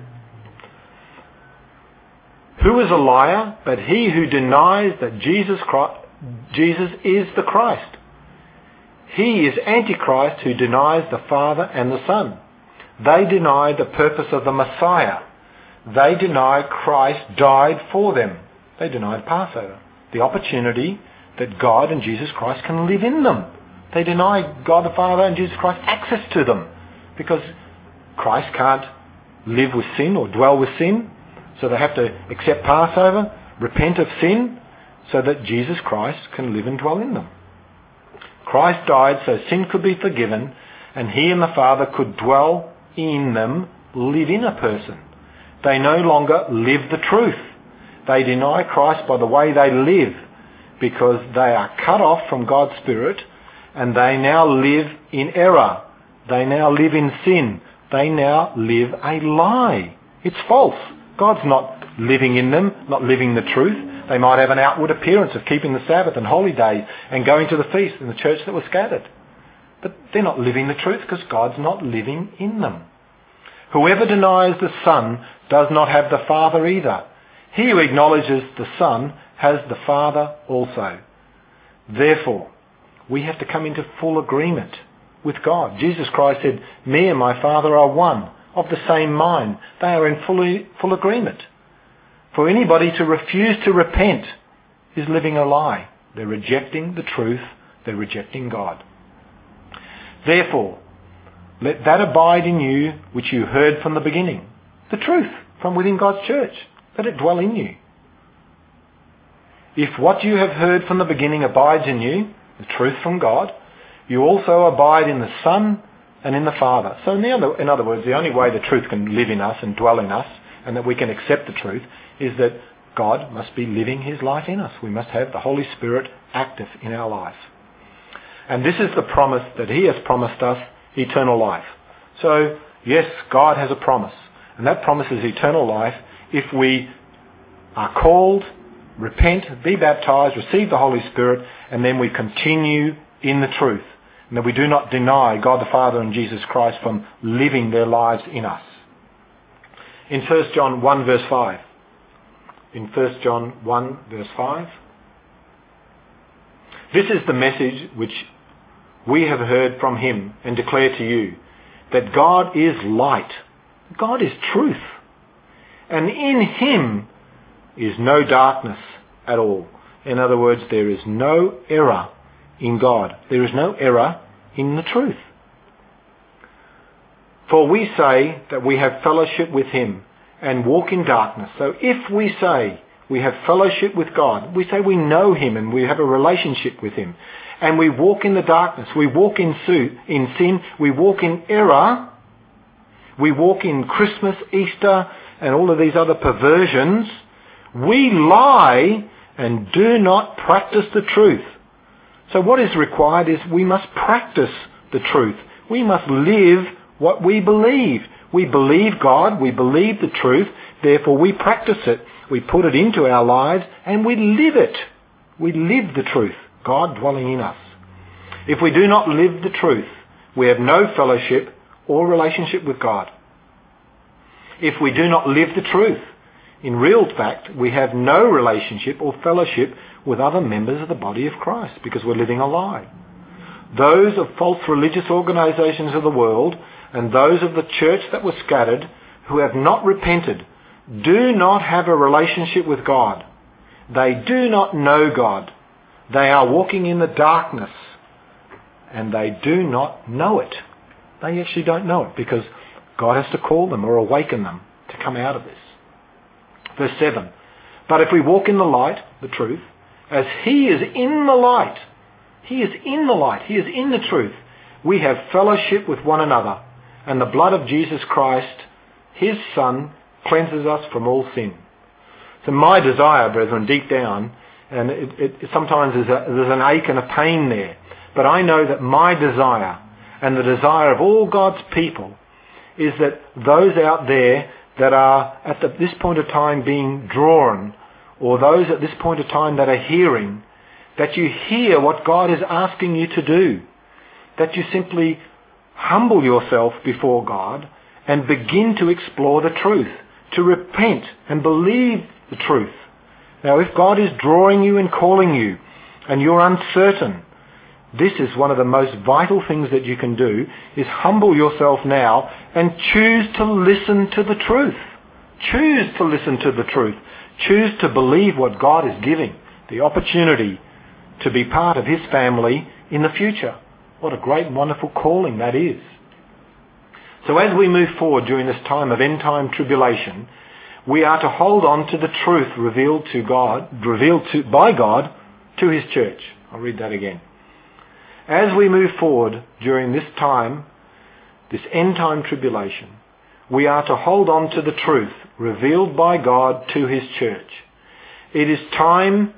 Who is a liar but he who denies that Jesus is the Christ? He is Antichrist who denies the Father and the Son. They deny the purpose of the Messiah. They deny Christ died for them. They denied Passover, the opportunity that God and Jesus Christ can live in them. They deny God the Father and Jesus Christ access to them because Christ can't live with sin or dwell with sin. So they have to accept Passover, repent of sin, so that Jesus Christ can live and dwell in them. Christ died so sin could be forgiven, and he and the Father could dwell in them, live in a person. They no longer live the truth. They deny Christ by the way they live, because they are cut off from God's Spirit, and they now live in error. They now live in sin. They now live a lie. It's false. God's not living in them, not living the truth. They might have an outward appearance of keeping the Sabbath and holy days and going to the feast in the church that was scattered. But they're not living the truth because God's not living in them. Whoever denies the Son does not have the Father either. He who acknowledges the Son has the Father also. Therefore, we have to come into full agreement with God. Jesus Christ said, me and my Father are one, of the same mind. They are in full agreement. For anybody to refuse to repent is living a lie. They're rejecting the truth. They're rejecting God. Therefore, let that abide in you which you heard from the beginning. The truth from within God's church. Let it dwell in you. If what you have heard from the beginning abides in you, the truth from God, you also abide in the Son and in the Father. So in other words, the only way the truth can live in us and dwell in us and that we can accept the truth is that God must be living his life in us. We must have the Holy Spirit active in our life. And this is the promise that he has promised us, eternal life. So, yes, God has a promise. And that promise is eternal life if we are called, repent, be baptized, receive the Holy Spirit, and then we continue in the truth. And that we do not deny God the Father and Jesus Christ from living their lives in us. In 1 John 1 verse 5. In 1 John 1 verse 5. This is the message which we have heard from him and declare to you that God is light. God is truth. And in him is no darkness at all. In other words, there is no error in God. There is no error in the truth. For we say that we have fellowship with him and walk in darkness. So if we say we have fellowship with God, we say we know him and we have a relationship with him, and we walk in the darkness, we walk in sin, we walk in error, we walk in Christmas, Easter, and all of these other perversions, we lie and do not practice the truth. So what is required is we must practice the truth. We must live what we believe. We believe God, we believe the truth, therefore we practice it. We put it into our lives and we live it. We live the truth, God dwelling in us. If we do not live the truth, we have no fellowship or relationship with God. If we do not live the truth, in real fact, we have no relationship or fellowship with other members of the body of Christ because we're living a lie. Those of false religious organizations of the world and those of the church that were scattered who have not repented do not have a relationship with God. They do not know God. They are walking in the darkness and they do not know it. They actually don't know it because God has to call them or awaken them to come out of this. Verse 7. But if we walk in the light, the truth, as he is in the light, he is in the light, he is in the truth, we have fellowship with one another, and the blood of Jesus Christ, his Son, cleanses us from all sin. So my desire, brethren, deep down, and it sometimes there's an ache and a pain there, but I know that my desire and the desire of all God's people is that those out there that are at this point of time being drawn, or those at this point of time that are hearing, that you hear what God is asking you to do, that you simply humble yourself before God and begin to explore the truth, to repent and believe the truth. Now, if God is drawing you and calling you and you're uncertain, this is one of the most vital things that you can do, is humble yourself now and choose to listen to the truth. Choose to listen to the truth. Choose to believe what God is giving, the opportunity to be part of his family in the future. What a great and wonderful calling that is. So as we move forward during this time of end-time tribulation, we are to hold on to the truth revealed by God to his church. I'll read that again. As we move forward during this time, this end-time tribulation, we are to hold on to the truth revealed by God to his church. It is time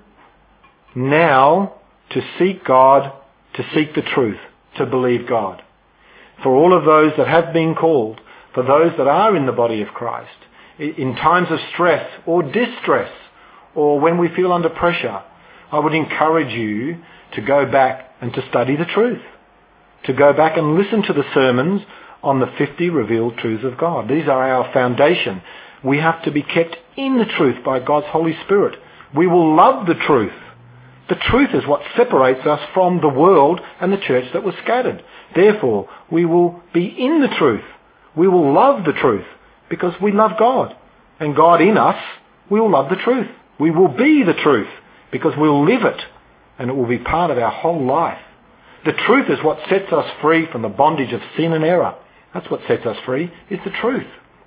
now to seek God, to seek the truth, to believe God. For all of those that have been called, for those that are in the body of Christ, in times of stress or distress, or when we feel under pressure, I would encourage you to go back and to study the truth, to go back and listen to the sermons on the 50 revealed truths of God. These are our foundation. We have to be kept in the truth by God's Holy Spirit. We will love the truth. The truth is what separates us from the world and the church that was scattered. Therefore, we will be in the truth. We will love the truth because we love God. And God in us, we will love the truth. We will be the truth because we'll live it and it will be part of our whole life. The truth is what sets us free from the bondage of sin and error. That's what sets us free, is the truth.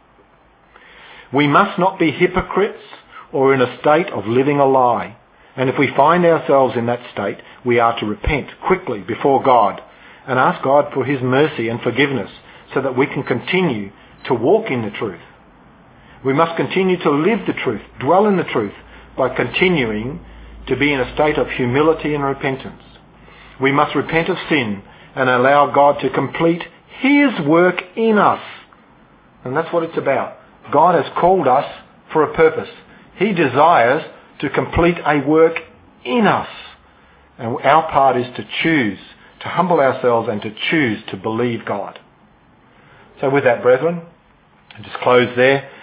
We must not be hypocrites or in a state of living a lie. And if we find ourselves in that state, we are to repent quickly before God and ask God for his mercy and forgiveness so that we can continue to walk in the truth. We must continue to live the truth, dwell in the truth by continuing to be in a state of humility and repentance. We must repent of sin and allow God to complete his work in us. And that's what it's about. God has called us for a purpose. He desires to complete a work in us. And our part is to choose, to humble ourselves and to choose to believe God. So with that, brethren, I'll just close there.